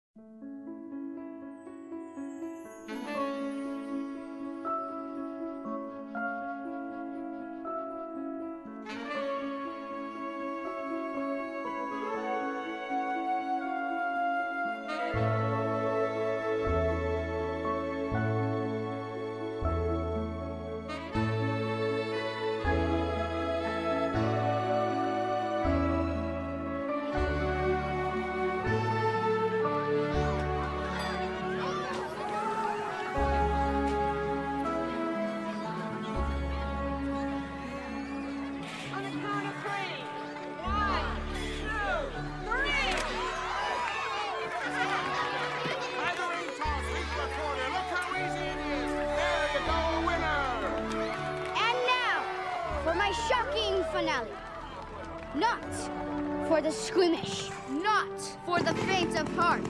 Finale. Not for the squeamish, not for the faint of heart.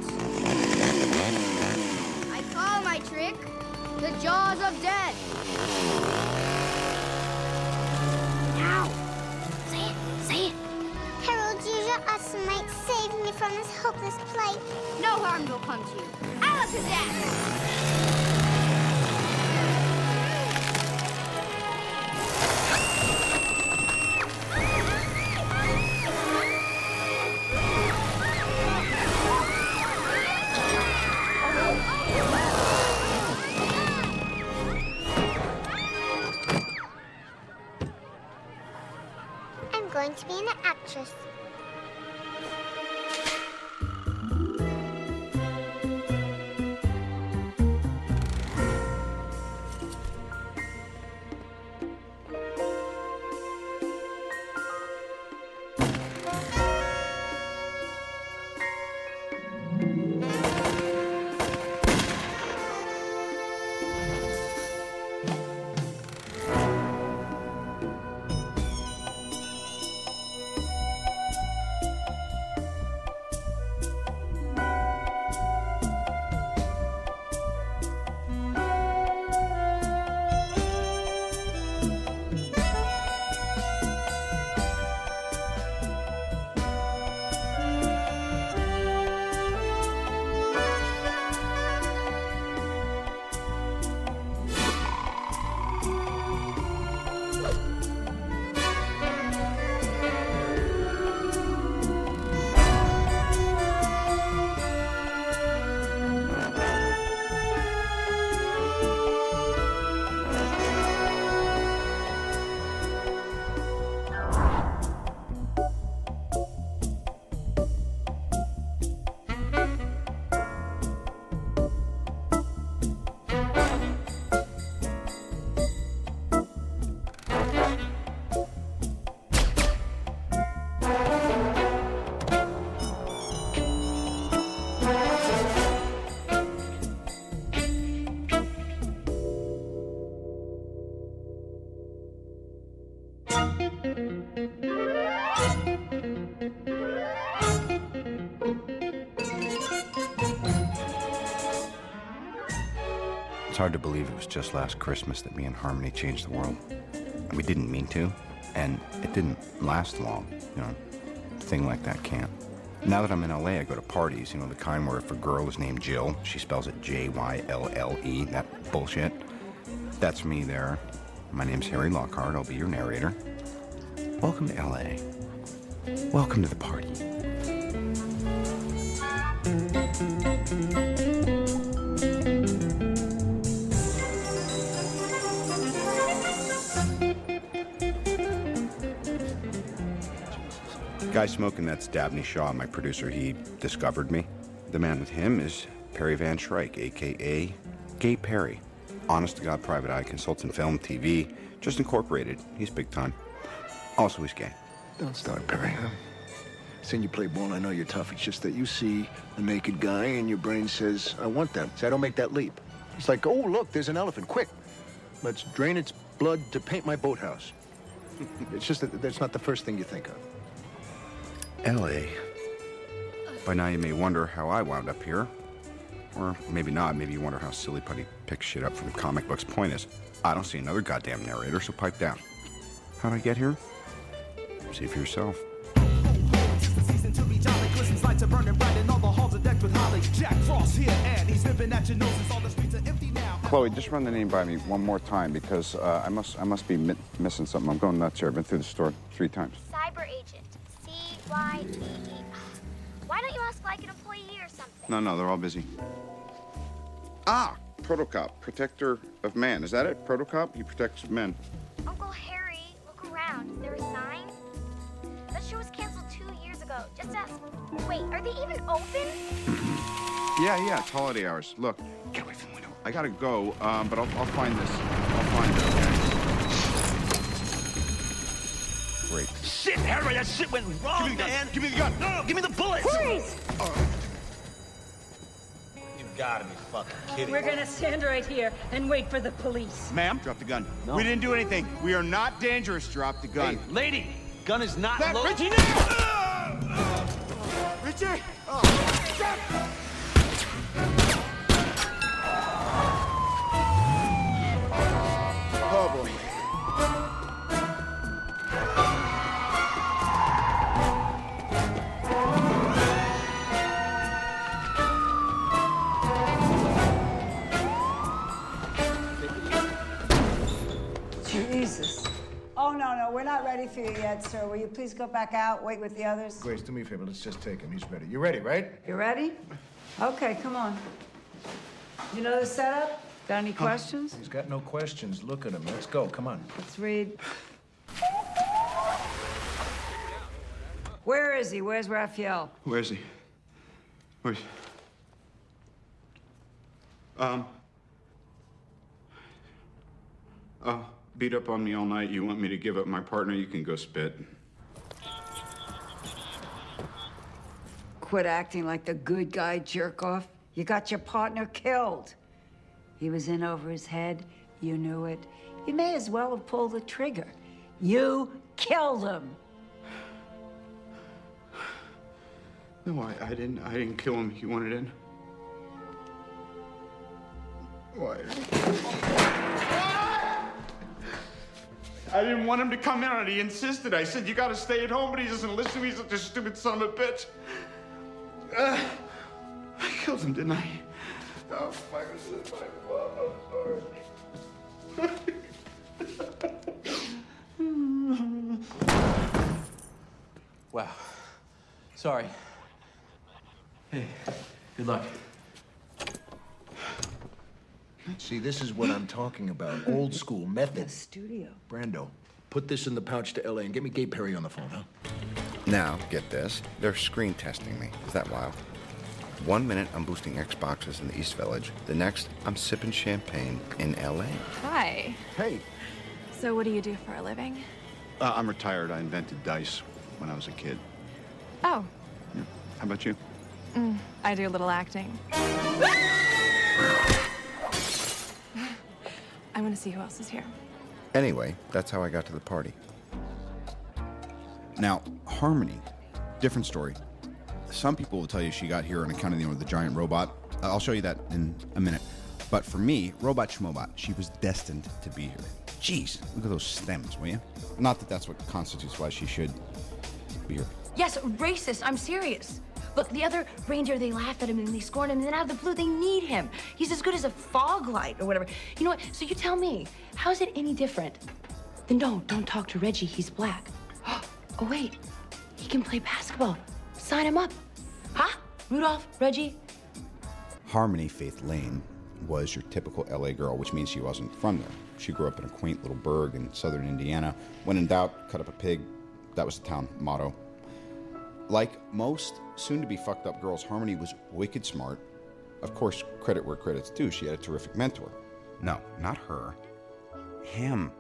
I call my trick the Jaws of Death. Now, say it. Harold, Juja Usmite, save me from this hopeless plight. No harm will come to you. Alakazam! I'm going to be an actress. It's hard to believe it was just last Christmas that me and Harmony changed the world. And we didn't mean to, and it didn't last long, you know. A thing like that can't. Now that I'm in LA, I go to parties, you know, the kind where if a girl is named Jill, she spells it J-Y-L-L-E, that bullshit. That's me there. My name's Harry Lockhart, I'll be your narrator. Welcome to LA. Welcome to the party. The guy smoking, that's Dabney Shaw, my producer. He discovered me. The man with him is Perry Van Shrike, a.k.a. Gay Perry. Honest-to-God private eye, consults in film, TV, just incorporated. He's big time. Also, he's gay. Don't start, Perry. Seen you play ball, I know you're tough. It's just that you see a naked guy and your brain says, I want that. So I don't make that leap. It's like, oh, look, there's an elephant. Quick, let's drain its blood to paint my boathouse. It's just that that's not the first thing you think of. L.A. By now you may wonder how I wound up here. Or maybe not. Maybe you wonder how Silly Putty picks shit up from comic books. Point is, I don't see another goddamn narrator, so pipe down. How'd I get here? See for yourself. Season to be jolly, Christmas lights are burning bright and all the halls are decked with holly. Jack Dripping at your nose, it's all the streets are empty now. Chloe, just run the name by me one more time because I must be missing something. I'm going nuts here. I've been through the store 3 times. Cyber agent. C-Y-E-E. Why don't you ask like an employee or something? No, they're all busy. Ah, Protocop, protector of man. Is that it? Protocop? He protects men. Uncle Harry, look around. Is there a sign? That show was canceled 2 years ago. Just ask. Wait, are they even open? Yeah, it's holiday hours. Look, get away from the window. I gotta go, but I'll find this. I'll find it, okay? Great. Shit, Harry, that shit went wrong, man. Give me the gun. No, give me the bullets. Please. You gotta be fucking kidding. We're gonna stand right here and wait for the police. Ma'am, drop the gun. No. We didn't do anything. We are not dangerous. Drop the gun. Hey, lady, gun is not loaded. Richie, now! Richie! Oh, boy. Jesus. Oh, no, we're not ready for you yet, sir. Will you please go back out, wait with the others? Grace, do me a favor. Let's just take him. He's ready. You ready, right? You ready? Okay, come on. You know the setup? Got any questions? He's got no questions. Look at him. Let's go. Come on. Let's read. Where is he? Where's Raphael? Where is he? Where's... beat up on me all night. You want me to give up my partner? You can go spit. Quit acting like the good guy, jerk off. You got your partner killed. He was in over his head. You knew it. You may as well have pulled the trigger. You killed him. No, I didn't kill him. He wanted in. Why? I didn't want him to come in on it. He insisted. I said, you gotta stay at home, but he doesn't listen to me. He's such a stupid son of a bitch. I killed him, didn't I? Oh, fuck, this is my fault. I'm sorry. Wow. Sorry. Hey, good luck. See, this is what I'm talking about. Old school method. The studio. Brando, put this in the pouch to L.A. and get me Gabe Perry on the phone, huh? Now, get this. They're screen testing me. Is that wild? 1 minute, I'm boosting Xboxes in the East Village. The next, I'm sipping champagne in L.A. Hi. Hey. So what do you do for a living? I'm retired. I invented dice when I was a kid. Oh. Yeah. How about you? I do a little acting. I want to see who else is here. Anyway, that's how I got to the party. Now, Harmony, different story. Some people will tell you she got here on account of the giant robot. I'll show you that in a minute. But for me, Robot Schmobot, she was destined to be here. Jeez, look at those stems, will you? Not that that's what constitutes why she should be here. Yes, racist. I'm serious. Look, the other reindeer, they laugh at him and they scorn him, and then out of the blue, they need him. He's as good as a fog light or whatever. You know what? So you tell me, how is it any different? Then no, don't talk to Reggie. He's black. Oh, wait. He can play basketball. Sign him up. Huh? Rudolph? Reggie? Harmony Faith Lane was your typical LA girl, which means she wasn't from there. She grew up in a quaint little burg in southern Indiana. When in doubt, cut up a pig. That was the town motto. Like most soon-to-be fucked-up girls, Harmony was wicked smart. Of course, credit where credit's due. She had a terrific mentor. No, not her. Him.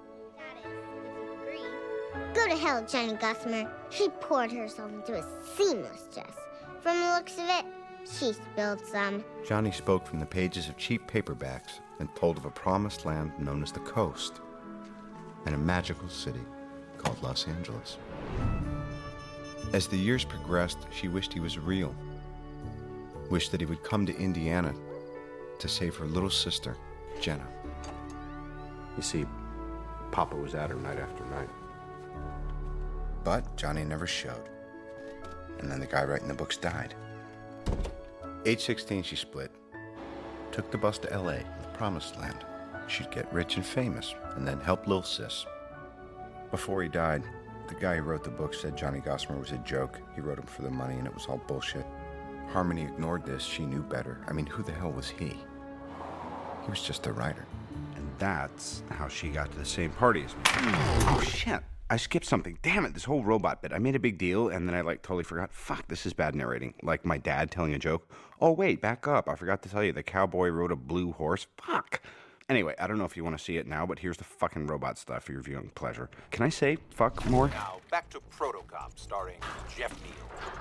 Go to hell, Johnny Gossamer. She poured herself into a seamless dress. From the looks of it, she spilled some. Johnny spoke from the pages of cheap paperbacks and told of a promised land known as the Coast and a magical city called Los Angeles. As the years progressed, she wished he was real. Wished that he would come to Indiana to save her little sister, Jenna. You see, Papa was at her night after night. But Johnny never showed. And then the guy writing the books died. Age 16, she split. took the bus to L.A., the promised land. She'd get rich and famous, and then help Lil Sis. Before he died, the guy who wrote the book said Johnny Gossamer was a joke. He wrote him for the money, and it was all bullshit. Harmony ignored this. She knew better. I mean, who the hell was he? He was just a writer. And that's how she got to the same party as me. Oh, shit. I skipped something. Damn it, this whole robot bit. I made a big deal, and then I, totally forgot. Fuck, this is bad narrating. Like my dad telling a joke. Oh, wait, back up. I forgot to tell you, the cowboy rode a blue horse. Fuck. Anyway, I don't know if you want to see it now, but here's the fucking robot stuff for your viewing pleasure. Can I say fuck more? Now, back to Protocop, starring Jeff Neal.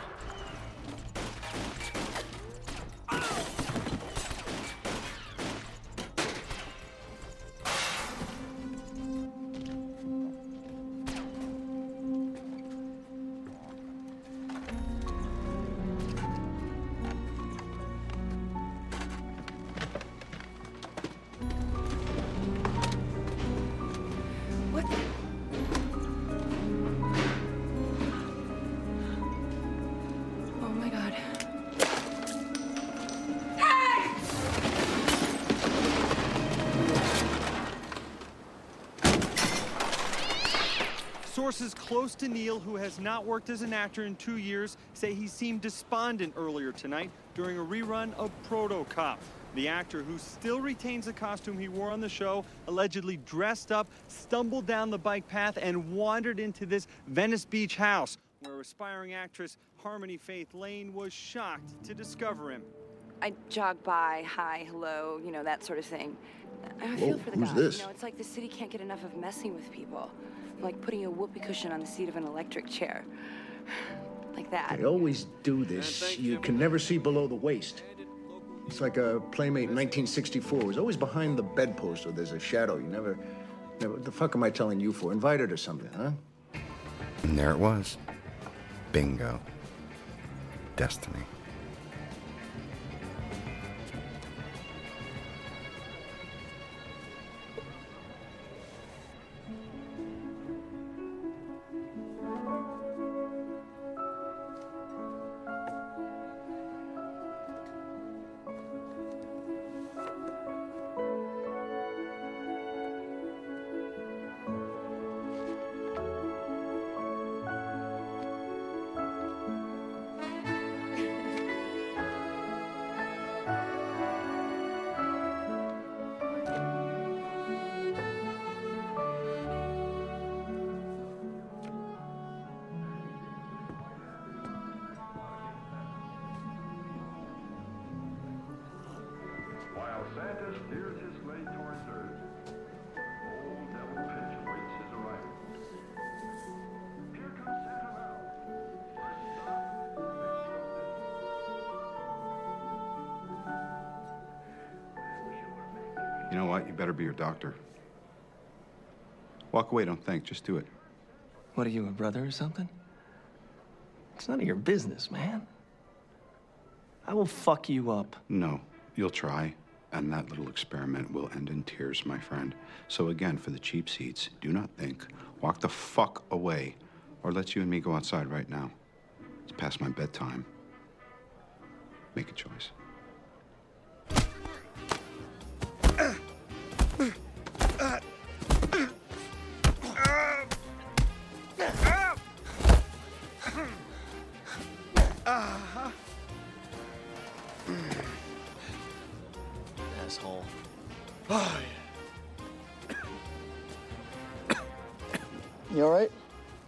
Sources close to Neal, who has not worked as an actor in 2 years, say he seemed despondent earlier tonight during a rerun of Protocop. The actor, who still retains the costume he wore on the show, allegedly dressed up, stumbled down the bike path, and wandered into this Venice Beach house, where aspiring actress Harmony Faith Lane was shocked to discover him. I jog by, hi, hello, you know, that sort of thing. I feel for the guy. This? You know, it's like the city can't get enough of messing with people. Like putting a whoopee cushion on the seat of an electric chair. Like that. They always do this. You can never see below the waist. It's like a Playmate in 1964. It was always behind the bedpost, or there's a shadow. You never... What the fuck am I telling you for? Invite her to something, huh? And there it was. Bingo. Destiny. Santa steers his sleigh towards Earth. Old Devil Pitch waits his arrival. Here comes Santa now. You know what? You better be your doctor. Walk away, don't think. Just do it. What are you, a brother or something? It's none of your business, man. I will fuck you up. No, you'll try. And that little experiment will end in tears, my friend. So again, for the cheap seats, do not think. Walk the fuck away. Or let you and me go outside right now. It's past my bedtime. Make a choice. Asshole. Oh, yeah. You all right?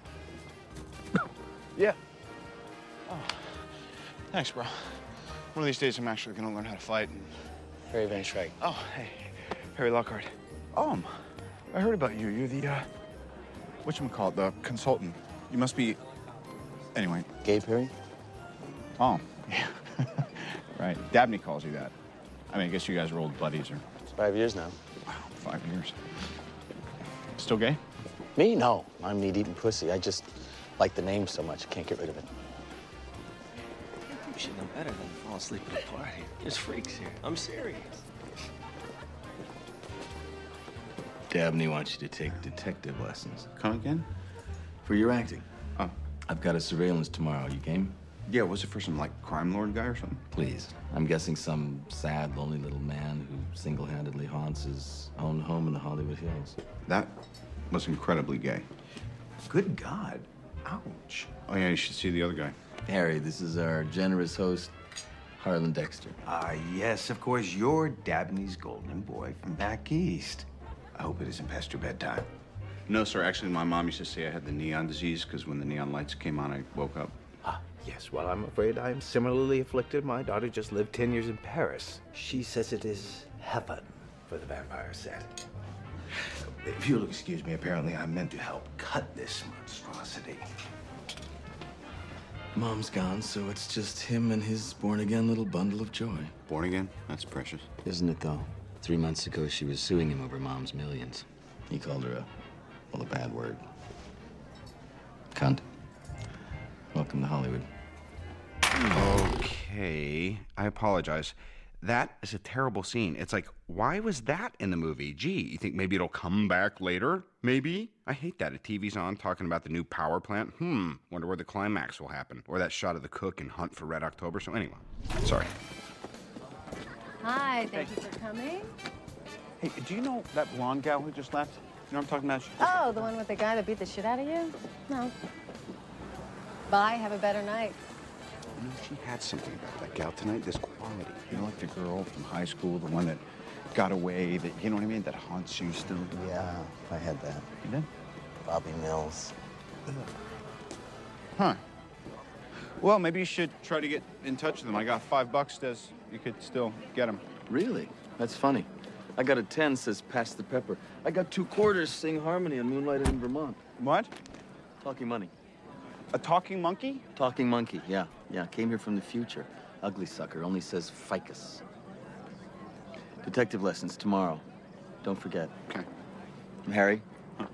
Yeah. Oh, thanks, bro. One of these days, I'm actually gonna learn how to fight. And... Harry Van Schreck. Oh, hey, Harry Lockhart. I heard about you. You're the, whatchamacallit, the consultant. You must be, anyway. Gabe Harry? Oh, yeah. Right. Dabney calls you that. I mean, I guess you guys are old buddies, or... It's 5 years now. Wow, 5 years. Still gay? Me? No. I'm meat-eating pussy. I just like the name so much, I can't get rid of it. You should know better than to fall asleep at a party. There's freaks here. I'm serious. Dabney wants you to take detective lessons. Come again? For your acting. Oh. I've got a surveillance tomorrow. You game? Yeah, was it for some, like, crime lord guy or something? Please. I'm guessing some sad, lonely little man who single-handedly haunts his own home in the Hollywood Hills. That was incredibly gay. Good God. Ouch. Oh, yeah, you should see the other guy. Harry, this is our generous host, Harlan Dexter. Yes, of course, you're Dabney's golden boy from back east. I hope it isn't past your bedtime. No, sir. Actually, my mom used to say I had the neon disease because when the neon lights came on, I woke up. Yes, well, I'm afraid I'm similarly afflicted. My daughter just lived 10 years in Paris. She says it is heaven for the vampire set. If you'll excuse me, apparently I'm meant to help cut this monstrosity. Mom's gone, so it's just him and his born-again little bundle of joy. Born again? That's precious. Isn't it, though? 3 months ago, she was suing him over Mom's millions. He called her a bad word. Cunt. Welcome to Hollywood. Okay, I apologize. That is a terrible scene. It's like, why was that in the movie? Gee, you think maybe it'll come back later? Maybe? I hate that. A TV's on talking about the new power plant. Wonder where the climax will happen. Or that shot of the cook in Hunt for Red October. So anyway, sorry. Hi, thank you for coming. Hey, do you know that blonde gal who just left? You know what I'm talking about? Oh, the one with the guy that beat the shit out of you? No. Bye, have a better night. You know, she had something about that gal tonight, this quality. You know, like the girl from high school, the one that got away, that, you know what I mean, that haunts you still. Yeah, I had that. You did? Bobby Mills. Huh. Well, maybe you should try to get in touch with them. I got $5, Des. You could still get them. Really? That's funny. I got a 10, says pass the pepper. I got 2 quarters, sing harmony on Moonlighted in Vermont. What? Talking money. A talking monkey? Talking monkey, yeah. Yeah, came here from the future. Ugly sucker, only says ficus. Detective lessons tomorrow. Don't forget. Okay. Harry? Huh?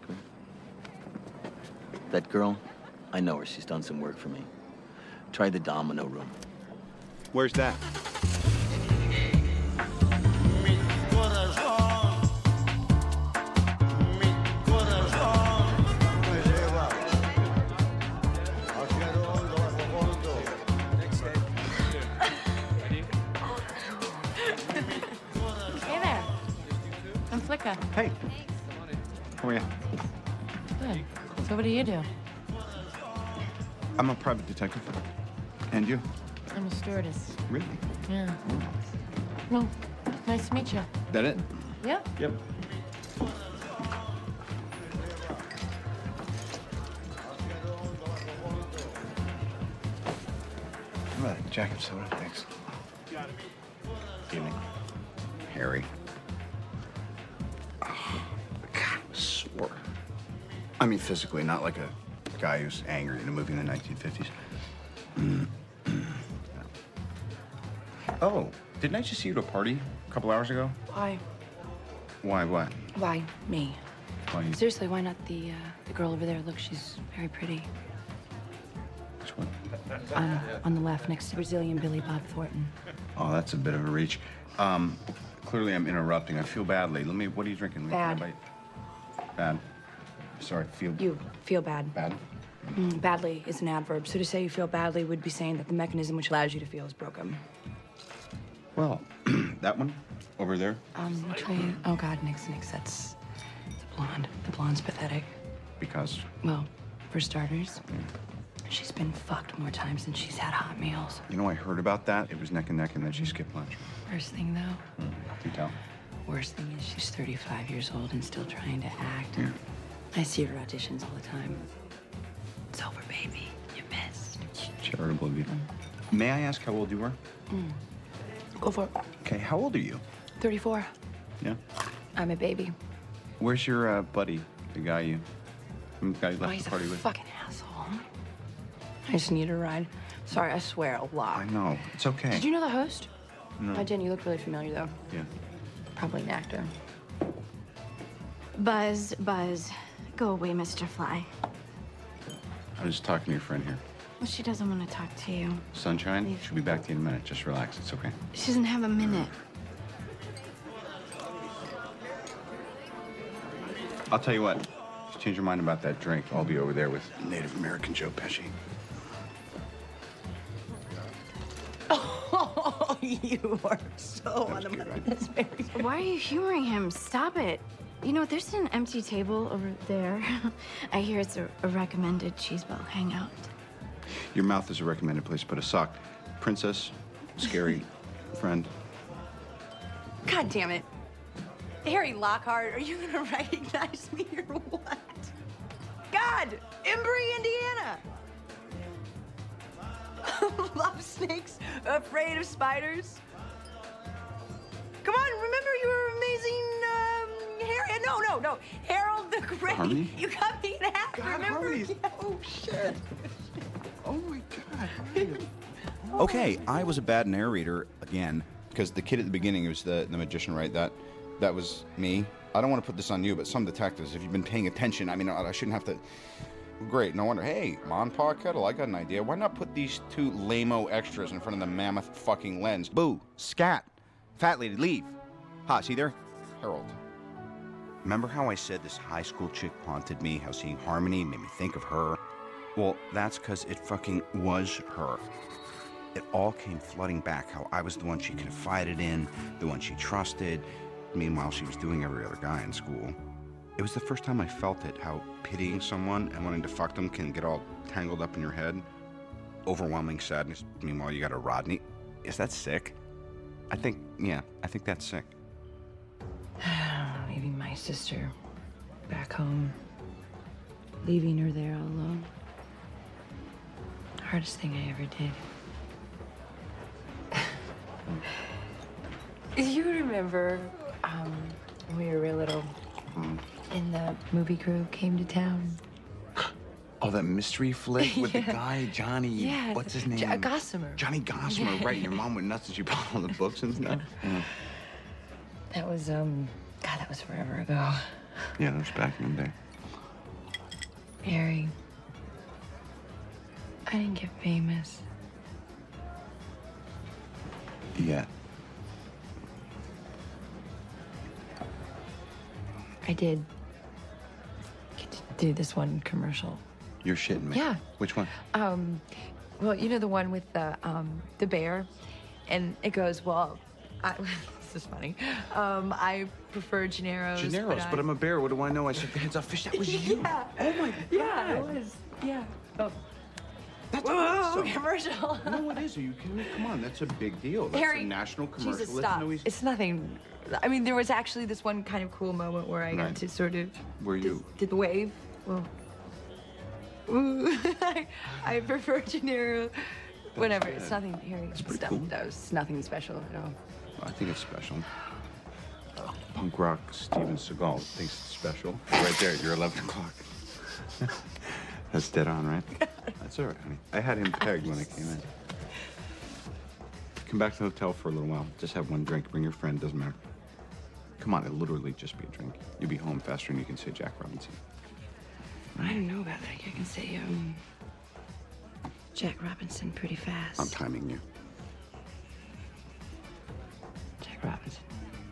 That girl, I know her. She's done some work for me. Try the domino room. Where's that? Hey. How are you? Good. So what do you do? I'm a private detective. And you? I'm a stewardess. Really? Yeah. Well, nice to meet you. That it? Yeah. Yep. Jacket soda, thanks. Evening. Harry. Oh, God, I'm sore. I mean, physically, not like a guy who's angry in a movie in the 1950s. Oh, didn't I just see you at a party a couple hours ago? Why? Why, what? Why me? Why you? Seriously, why not the girl over there? Look, she's very pretty. Which one? On the left, next to Brazilian Billy Bob Thornton. Oh, that's a bit of a reach. Clearly I'm interrupting. I feel badly. What are you drinking? Bad. Bad. Sorry, You feel bad. Bad? Badly is an adverb. So to say you feel badly would be saying that the mechanism which allows you to feel is broken. Well, that one over there. Which way? Oh God, Nix. That's the blonde. The blonde's pathetic. Because? Well, for starters, she's been fucked more times than she's had hot meals. You know, I heard about that. It was neck and neck, and then she skipped lunch. Worst thing, though? You tell. Worst thing is she's 35 years old and still trying to act. Yeah. I see her auditions all the time. It's over, baby. You missed. It's charitable of you. May I ask how old you were? Go for it. Okay, how old are you? 34. Yeah. I'm a baby. Where's your buddy, the guy you left He's the party a with? fucking asshole. I just need a ride. Sorry, I swear a lot. I know. It's okay. Did you know the host? No. I didn't. You look really familiar, though. Yeah. Probably an actor. Buzz, go away, Mr. Fly. I was talking to your friend here. Well, she doesn't want to talk to you. Sunshine, she'll be back to you in a minute. Just relax. It's okay. She doesn't have a minute. I'll tell you what. If you change your mind about that drink, I'll be over there with Native American Joe Pesci. Oh, you are so on the money. That's very good. Why are you humoring him? Stop it. You know, there's an empty table over there. I hear it's a recommended cheeseball hangout. Your mouth is a recommended place to put a sock. Princess, scary friend. God damn it. Harry Lockhart, are you gonna recognize me or what? God, Embry, Indiana. Love snakes, afraid of spiders. Come on, remember your amazing Harry? No, Harold the Great. Harmony? You got me in a hat. God, remember? Harmony's- Yeah. Oh shit. Oh my God. Okay, I was a bad narrator again because the kid at the beginning was the magician, right? That was me. I don't want to put this on you, but some detectives, if you've been paying attention, I mean, I shouldn't have to. Great, no wonder. Hey, Ma and Pa Kettle, I got an idea. Why not put these two lame-o extras in front of the mammoth fucking lens? Boo, scat, fat lady, leave. Ha, see there? Harold. Remember how I said this high school chick haunted me? How seeing Harmony made me think of her? Well, that's because it fucking was her. It all came flooding back, how I was the one she confided in, the one she trusted. Meanwhile, she was doing every other guy in school. It was the first time I felt it, how pitying someone and wanting to fuck them can get all tangled up in your head. Overwhelming sadness. Meanwhile, you got a Rodney. Is that sick? I think that's sick. Leaving my sister back home. Leaving her there all alone. Hardest thing I ever did. You remember when we were real little and the movie crew came to town? Oh, that mystery flick with the Yeah. guy, Johnny, Yeah, what's his name? Gossamer. Johnny Gossamer, Yeah. right. And your mom went nuts and she bought all the books and stuff. Yeah, That was, God, that was forever ago. yeah, that was back in the day. Harry, I didn't get famous. Yeah. I did get to do this one commercial. You're shitting me. Yeah. Which one? Well, you know the one with the bear, and it goes, well, this is funny. I prefer Gennaro's. Gennaro's, but I'm a bear. What do I know? I shook the heads off fish. That was you. Yeah. Oh my God. Yeah, it was. Yeah. Oh. That's Whoa, awesome. commercial. No, it is. Are you kidding me? Come on, that's a big deal. That's Harry, a national commercial. Jesus, That's stop. no easy- It's nothing. I mean, there was actually this one kind of cool moment where I got Right. to sort of Were you? did the wave. Well, ooh, I prefer Gennaro. Whatever. It's good. nothing, Harry. That's pretty Stuff cool. that was nothing special at all. I think it's special. Punk rock Steven Seagal thinks it's special. Right there, you're 11 o'clock. That's dead on, right? That's all right, honey. I had him pegged when I came in. Come back to the hotel for a little while. Just have one drink. Bring your friend. Doesn't matter. Come on, it'll literally just be a drink. You'll be home faster than you can say Jack Robinson. I don't know about that. I can say Jack Robinson pretty fast. I'm timing you. Jack Robinson.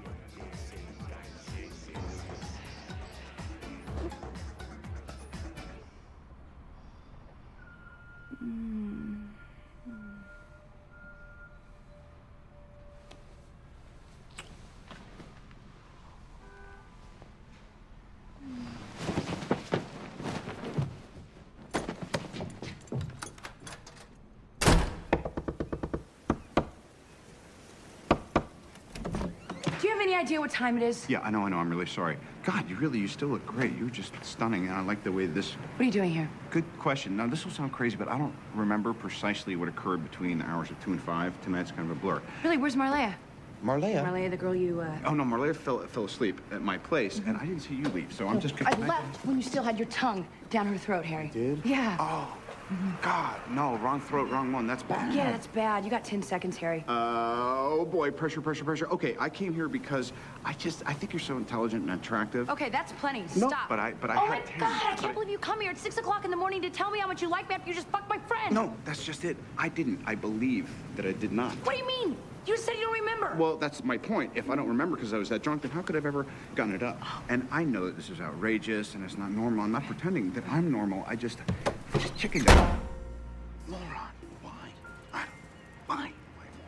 Do you have any idea what time it is? Yeah, I know. I'm really sorry. God, you still look great. You're just stunning, and I like the way this... What are you doing here? Good question. Now, this will sound crazy, but I don't remember precisely what occurred between the hours of 2 and 5. Tonight's kind of a blur. Really, where's Marleya? Marleya? Marleya, the girl you, Oh, no, Marleya fell asleep at my place, and I didn't see you leave, so I'm just I gonna... left when you still had your tongue down her throat, Harry. Did? Yeah. Oh, God, no, wrong throat, wrong one. That's bad. Yeah, that's bad. You got 10 seconds, Harry. Oh, boy, pressure. Okay, I came here because I think you're so intelligent and attractive. Okay, that's plenty. No, Stop. but I Oh my had 10, God! I but can't believe you come here at 6 o'clock in the morning to tell me how much you like me after you just fucked my friend. No, that's just it. I didn't. I believe that I did not. What do you mean? You said you don't remember. Well, that's my point. If I don't remember because I was that drunk, then how could I have ever gotten it up? And I know that this is outrageous and it's not normal. I'm not pretending that I'm normal. I just chicken. Moron. Why? Why?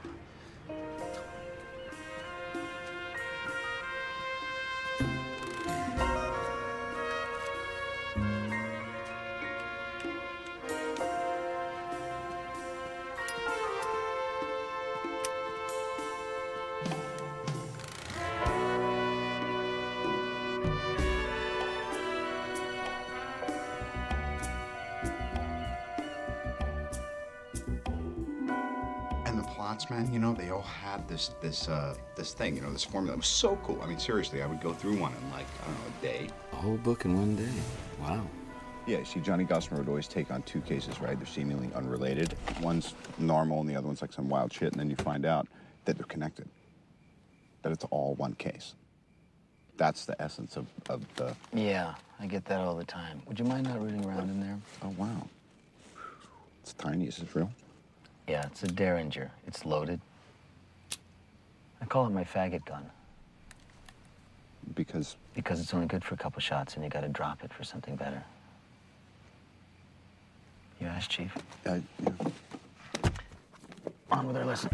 And the plots, man, you know, they all had this thing, you know, this formula. It was so cool. I mean, seriously, I would go through one in, like, I don't know, a day. A whole book in one day. Wow. Yeah, see, Johnny Gossamer would always take on two cases, right? They're seemingly unrelated. One's normal and the other one's like some wild shit, and then you find out that they're connected. That it's all one case. That's the essence of the... Yeah, I get that all the time. Would you mind not rooting around in there? Oh, wow. It's tiny. Is this real? Yeah, it's a Derringer. It's loaded. I call it my faggot gun. Because? Because it's only good for a couple shots and you gotta drop it for something better. You asked, Chief? Yeah. On with our lesson.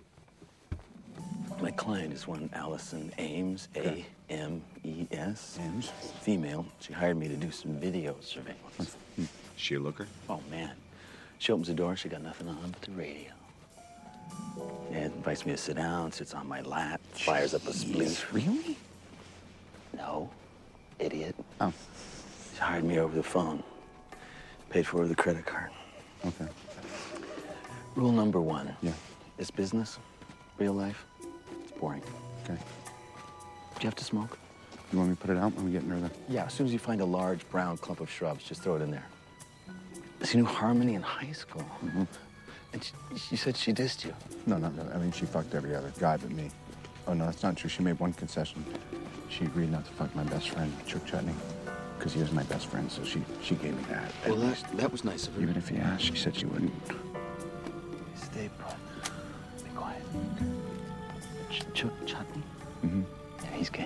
My client is one Allison Ames, A-M-E-S. Ames? Female. She hired me to do some video surveillance. She a looker? Oh, man. She opens the door, she got nothing on but the radio. And invites me to sit down, sits on my lap, fires up a spliff. Really? No, idiot. Oh. She hired me over the phone. Paid for her with a credit card. Okay. Rule number 1. Yeah. This business, real life, it's boring. Okay. Do you have to smoke? You want me to put it out when we get near the... Yeah, as soon as you find a large brown clump of shrubs, just throw it in there. She knew Harmony in high school. Mm-hmm. And she said she dissed you. No. I mean, she fucked every other guy but me. Oh, no, that's not true. She made one concession. She agreed not to fuck my best friend, Chuck Chutney, because he was my best friend, so she gave me that. Well, that was nice of her. Even if he asked, she said she wouldn't. Stay put. Be quiet. Chuck Chutney? Mm-hmm. Yeah, he's gay.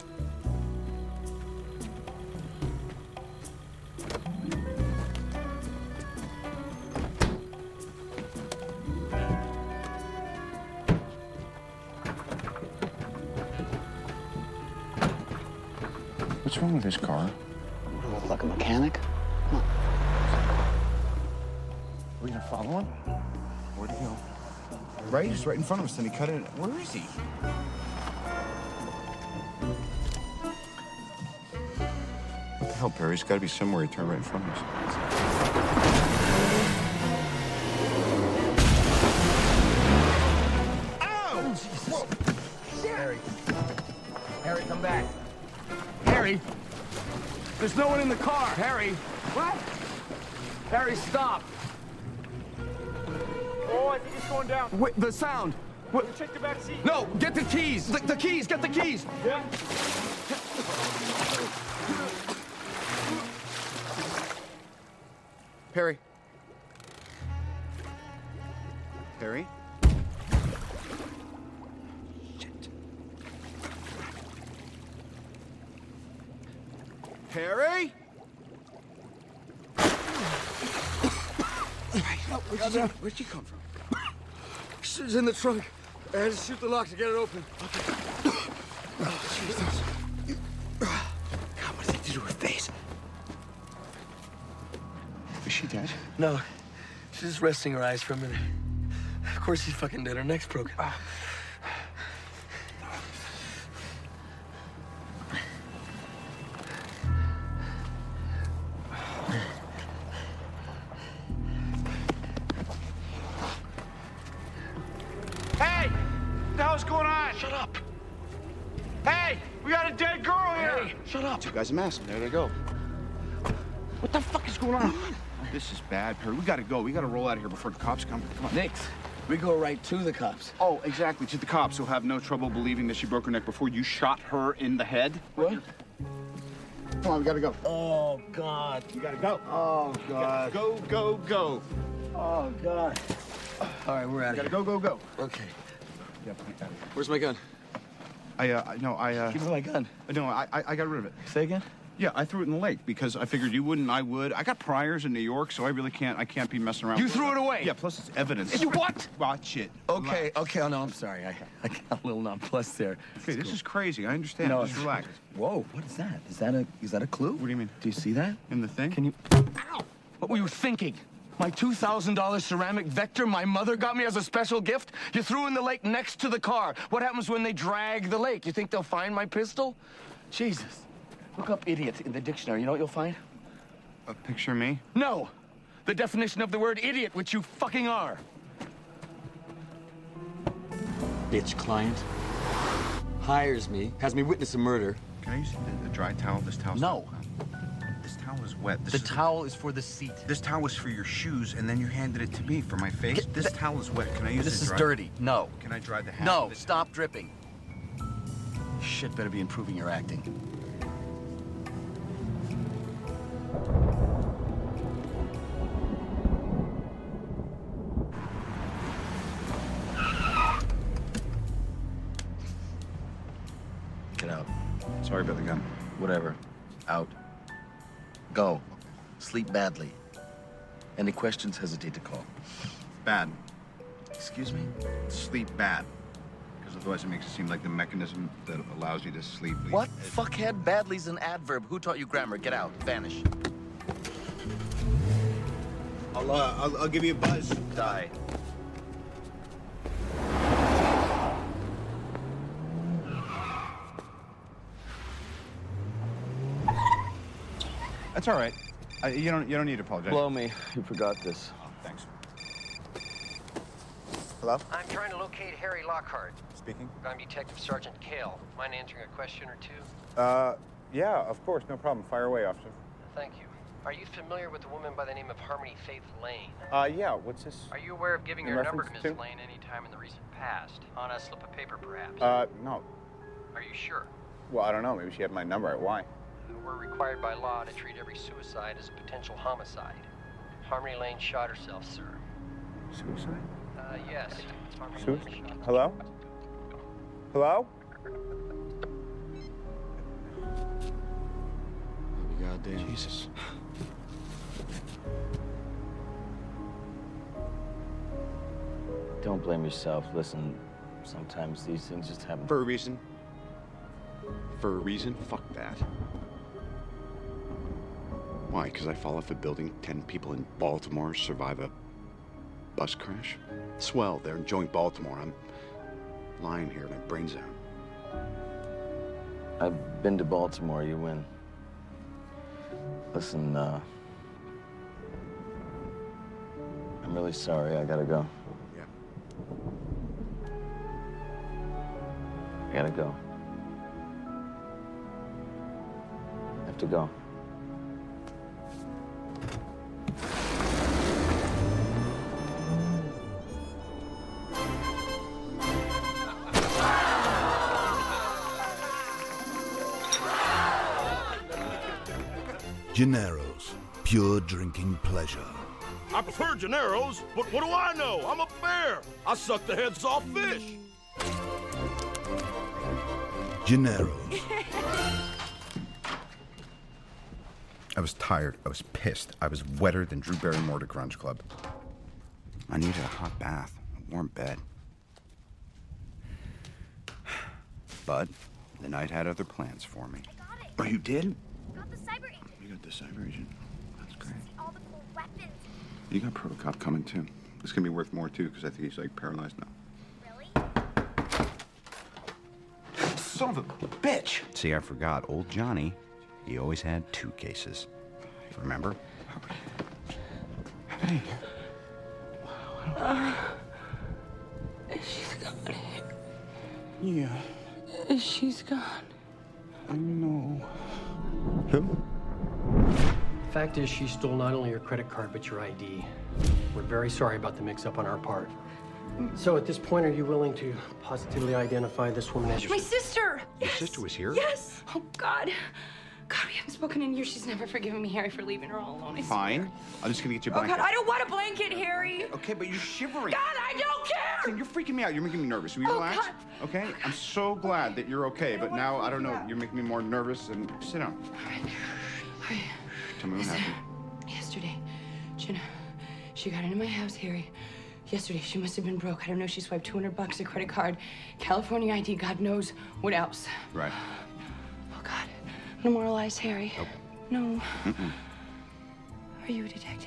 What's wrong with his car? What do I look like, a mechanic? Come on. Are we gonna follow him? Where'd he go? Right? He's right in front of us, and he cut in. Where is he? What the hell, Perry? He's gotta be somewhere. He turned right in front of us. Ow! Whoa! Harry, come back. Harry! There's no one in the car, Harry! What? Harry, stop! Oh, I think it's going down. Wait, the sound! What? Check the back seat. No, get the keys! The keys, get the keys! Yeah. Perry. Perry? Harry? Where'd she come from? She's in the trunk. I had to shoot the lock to get it open. Oh, Jesus. God, what did they do to her face? Is she dead? No. She's just resting her eyes for a minute. Of course she's fucking dead. Her neck's broken. Hey! What the hell's going on? Shut up. Hey! We got a dead girl here! Hey, shut up. Two guys in masks. There they go. What the fuck is going on? This is bad, Perry. We gotta go. We gotta roll out of here before the cops come. Come on. Nix, we go right to the cops. Oh, exactly. To the cops who'll have no trouble believing that she broke her neck before you shot her in the head. What? Come on, we gotta go. Oh, God. We gotta go. Oh, God. Go, go, go. Oh, God. All right, we're out of here. Gotta go. Okay. Yeah, Where's my gun? Give me my gun. No, I got rid of it. Say again? Yeah, I threw it in the lake because I figured you wouldn't, I would. I got priors in New York, so I can't be messing around. You threw it away? Yeah, plus it's evidence. You what? Watch it. Okay, oh, no, I'm sorry. I got a little nonplussed there. Okay, this is crazy. I understand. No, Just relax. Whoa, what is that? Is that a clue? What do you mean? Do you see that? In the thing? Can you... Ow! What were you thinking? My $2,000 ceramic Vector my mother got me as a special gift? You threw in the lake next to the car. What happens when they drag the lake? You think they'll find my pistol? Jesus. Look up idiot in the dictionary. You know what you'll find? A picture of me? No. The definition of the word idiot, which you fucking are. bitch client. Hires me, has me witness a murder. Can I use a dry towel? This towel's No. This towel is wet. The towel is for the seat. This towel was for your shoes, and then you handed it to me for my face. This towel is wet. Can I use This it is dry? dirty. No. Can I dry the hat? No, stop dripping. Shit better be improving your acting. Get out. Sorry about the gun. Whatever. Out. Go. Sleep badly. Any questions, hesitate to call. Bad. Excuse me? Sleep bad. Because otherwise it makes it seem like the mechanism that allows you to sleep. What? Fuckhead? Badly's an adverb. Who taught you grammar? Get out. Vanish. I'll give you a buzz. Die. That's all right. You don't need to apologize. Blow me. You forgot this. Oh, thanks. Hello? I'm trying to locate Harry Lockhart. Speaking. I'm Detective Sergeant Kale. Mind answering a question or two? Yeah, of course, no problem. Fire away, officer. Thank you. Are you familiar with a woman by the name of Harmony Faith Lane? Yeah, what's this? Are you aware of giving in your number to reference Miss to? Lane any time in the recent past? On a slip of paper, perhaps? No. Are you sure? Well, I don't know. Maybe she had my number. Why? We're required by law to treat every suicide as a potential homicide. Harmony Lane shot herself, sir. Suicide? Yes. Harmony Suicide? Lane shot Hello? Hello? Goddamn. Jesus. Don't blame yourself. Listen, sometimes these things just happen. For a reason? For a reason? Fuck that. Why? Because I fall off a building, 10 people in Baltimore survive a bus crash? Swell, they're enjoying Baltimore. I'm lying here, my brain's out. I've been to Baltimore, you win. Listen, I'm really sorry, I gotta go. Yeah. I gotta go. I have to go. Gennaro's, pure drinking pleasure. I prefer Gennaro's, but what do I know? I'm a bear. I suck the heads off fish. Gennaro's. I was tired. I was pissed. I was wetter than Drew Barrymore to Grunge Club. I needed a hot bath, a warm bed. But the night had other plans for me. I got it. Oh, you did? Got the cyber agent. You got the cyber agent. That's great. See all the cool weapons. You got Protocop coming too. It's gonna be worth more too, because I think he's like paralyzed now. Really? Son of a bitch! See, I forgot. Old Johnny, he always had 2 cases. Remember? Hey. She's gone. Yeah. She's gone. I know. Who? The fact is, she stole not only your credit card, but your ID. We're very sorry about the mix-up on our part. So at this point, are you willing to positively identify this woman as your My sister! Your sister was here? Yes! Oh, God. God, we haven't spoken in years. She's never forgiven me, Harry, for leaving her all alone. I Fine. I'm just gonna get you a Oh, blanket. God, I don't want a blanket, Harry. Okay, but you're shivering. God, I don't care! Listen, you're freaking me out. You're making me nervous. Will you relax? God. Okay? I'm so glad that you're okay, but now, I don't know, you're making me more nervous. And sit down. All right. Tell me what happened. Yesterday, Jenna, she got into my house, Harry. Yesterday, she must have been broke. I don't know. She swiped $200, a credit card, California ID, God knows what else. Right. Oh, God. No more lies, Harry. Nope. No. Mm-mm. Are you a detective?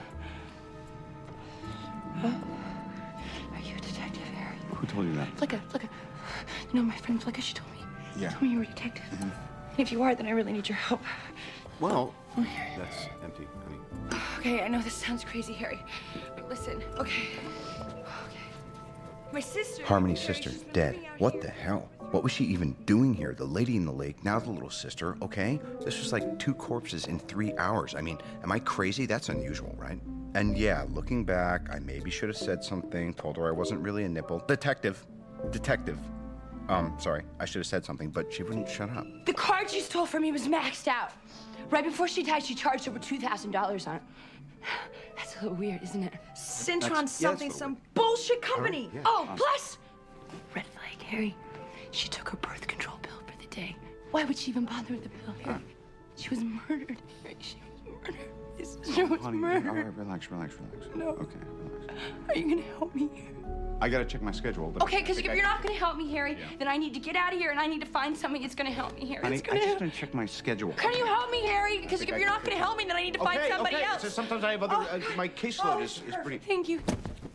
Huh? Are you a detective, Harry? Who told you that? Flicka. You know, my friend Flicka, she told me. Yeah. She told me you were a detective. If you are, then I really need your help. Well, that's empty, honey. Okay, I know this sounds crazy, Harry. But listen, okay. My sister. Harmony's sister, dead. What the hell? What was she even doing here? The lady in the lake, now the little sister, okay? This was like 2 corpses in 3 hours. I mean, am I crazy? That's unusual, right? And yeah, looking back, I maybe should have said something, told her I wasn't really a nipple. Detective. Sorry, I should have said something, but she wouldn't shut up. The card she stole from me was maxed out. Right before she died, she charged over $2,000 on it. That's a little weird, isn't it? Cintron something, some bullshit company. Right, yeah. Oh, plus, red flag, Harry. She took her birth control pill for the day. Why would she even bother with the pill, Harry? She was murdered, Harry. She was murdered. My sister was murdered. All right, relax. No. Okay, relax. Are you gonna help me here? I gotta check my schedule. But Okay, because if you're not gonna help me, Harry, then I need to get out of here and I need to find something that's gonna help me, Harry. Honey, It's I gonna just didn't check my schedule. Can you help me, Harry? Because if you're not gonna help me, then I need to find somebody else. So sometimes I have other. My caseload is pretty. Thank you.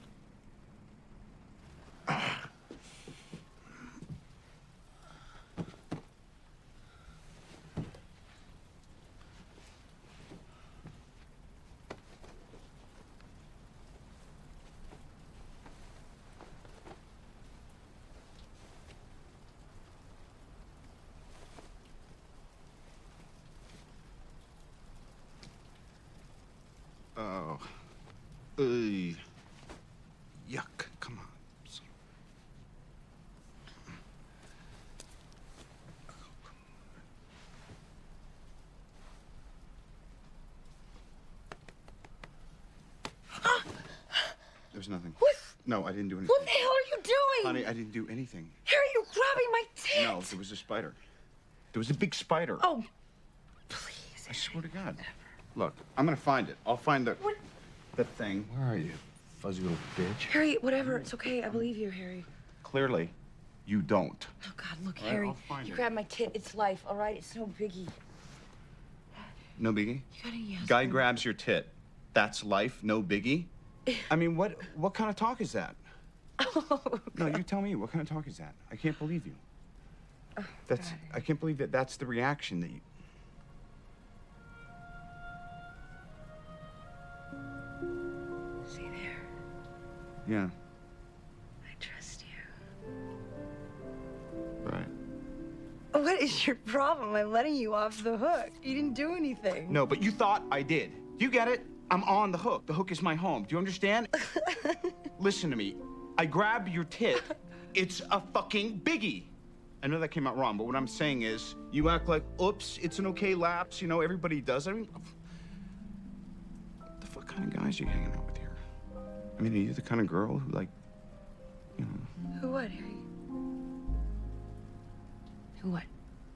Oh. Yuck. Come on. There's nothing. What? No, I didn't do anything. What the hell are you doing? Honey, I didn't do anything. Harry, you're grabbing my tit. No, there was a spider. There was a big spider. Oh, please. I swear to God. Look, I'm gonna find it. I'll find the thing. Where are you, fuzzy little bitch? Harry, whatever. It's okay. I believe you, Harry. Clearly, you don't. Oh, God, look, All right, Harry. I'll find You it. grabbed my tit. It's life, all right? It's no biggie. No biggie? You gotta yell. Guy grabs your tit. That's life, no biggie? I mean, what kind of talk is that? No, you tell me. What kind of talk is that? I can't believe you. I can't believe that that's the reaction that you... See there? Yeah, I trust you. right. What is your problem? I'm letting you off the hook. You didn't do anything. No, but you thought I did. Do you get it? I'm on the hook. The hook is my home. Do you understand? Listen to me. I grab your tit. It's a fucking biggie. I know that came out wrong, but what I'm saying is, you act like, oops, it's an okay lapse. You know, everybody does. I mean, what the fuck kind of guys are you hanging out with here? I mean, are you the kind of girl who, like, you know... Who what, Harry? Who what?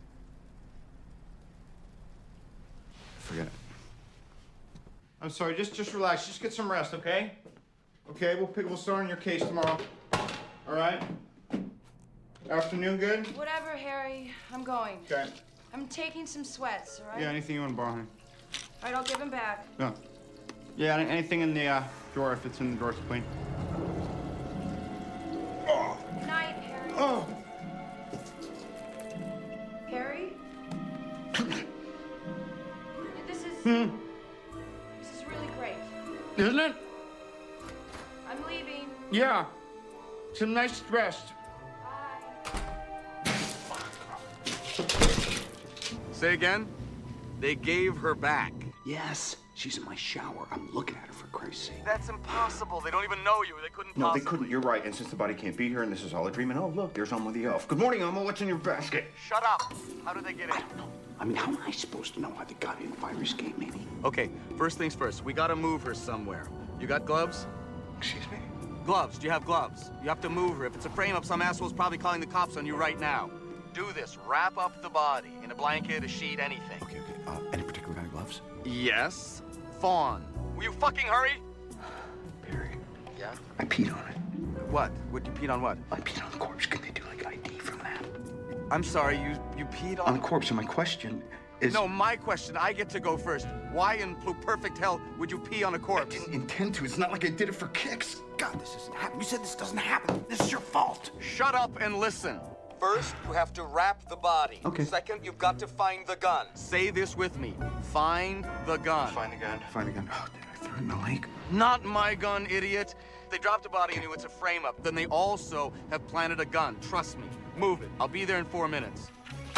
Forget it. I'm sorry, just relax. Just get some rest, okay? Okay, we'll start on your case tomorrow. All right? Afternoon good? Whatever, Harry. I'm going. Okay. I'm taking some sweats, all right? Yeah, anything you want to borrow, honey? All right, I'll give them back. No. Yeah, anything in the drawer, if it's in the drawer, it's clean. Oh. Good night, Harry. Oh. Harry? This is really great. Isn't it? I'm leaving. Yeah. Some nice rest. Say again? They gave her back. Yes, she's in my shower. I'm looking at her, for Christ's sake. That's impossible. They don't even know you. They couldn't No, possibly. they couldn't. You're right. And since the body can't be here and this is all a dream, and oh, look, there's Elmo the elf. Good morning, Elmo. What's in your basket? Shut up. How did they get in? I don't know. I mean, how am I supposed to know how they got in? Fire escape, maybe? Okay, first things first. We gotta move her somewhere. You got gloves? Excuse me? Gloves. Do you have gloves? You have to move her. If it's a frame-up, some asshole's probably calling the cops on you right now. Do this. Wrap up the body in a blanket, a sheet, anything. Okay. Any particular kind of gloves? Yes. Fawn. Will you fucking hurry? Barry. Yeah? I peed on it. What? What, you peed on what? I peed on the corpse. Can they do, like, ID from that? I'm sorry, you peed on... On the corpse, and my question is... No, my question. I get to go first. Why in perfect hell would you pee on a corpse? I didn't intend to. It's not like I did it for kicks. God, this isn't happening. You said this doesn't happen. This is your fault. Shut up and listen. First, you have to wrap the body. Okay. Second, you've got to find the gun. Say this with me. Find the gun. Find the gun. Find the gun. Oh, did I throw it in the lake? Not my gun, idiot. They dropped a body and knew it's a frame-up. Then they also have planted a gun. Trust me. Move it. I'll be there in 4 minutes.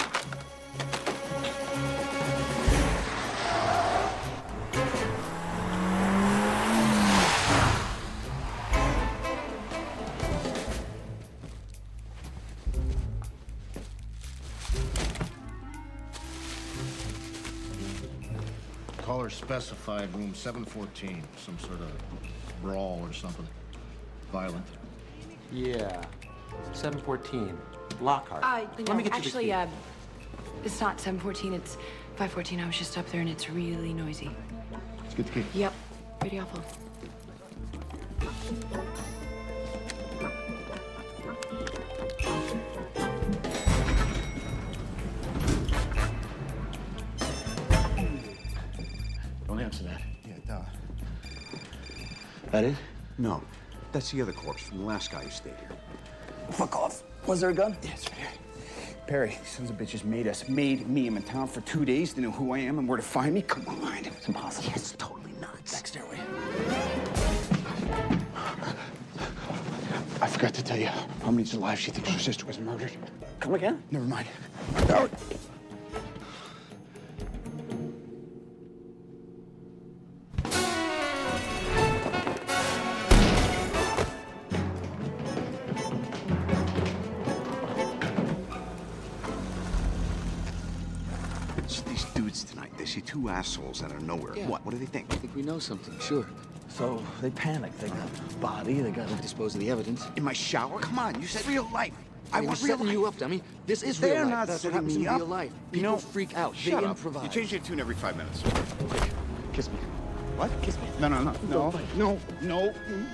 Caller specified room 714. Some sort of brawl or something. Violent. Yeah. 714. Lockhart. Let me get actually, you the key. it's not 714, it's 514. I was just up there and it's really noisy. Let's get the key. Yep. Pretty awful. Don't answer that. Yeah, duh. That it? No, that's the other corpse from the last guy who stayed here. Fuck off. Was there a gun? Yeah, it's right here. Perry, these sons of bitches made me. I'm in town for 2 days. They know who I am and where to find me. Come on. It's impossible. It's totally nuts. Back stairway. I forgot to tell you, Harmony's alive. She thinks her sister was murdered. Come again? Never mind. It's these dudes tonight. They see two assholes out of nowhere. Yeah. What? What do they think? I think we know something, sure. So they panicked. They got a body. They got to dispose of the evidence. In my shower? Come on, you said real life. I They were want real setting life. you up, dummy. This is They're real life. not That's what setting happens me in up. real life. You People know, freak out. Shut They up. improvise. You change your tune every 5 minutes. Okay. Kiss me. What? Kiss me. No.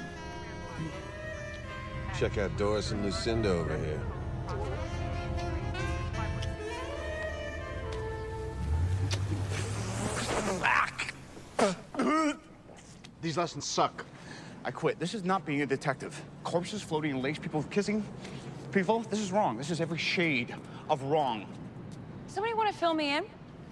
Check out Doris and Lucinda over here. These lessons suck. I quit. This is not being a detective. Corpses floating in lakes, people kissing people. This is wrong. This is every shade of wrong. Somebody want to fill me in?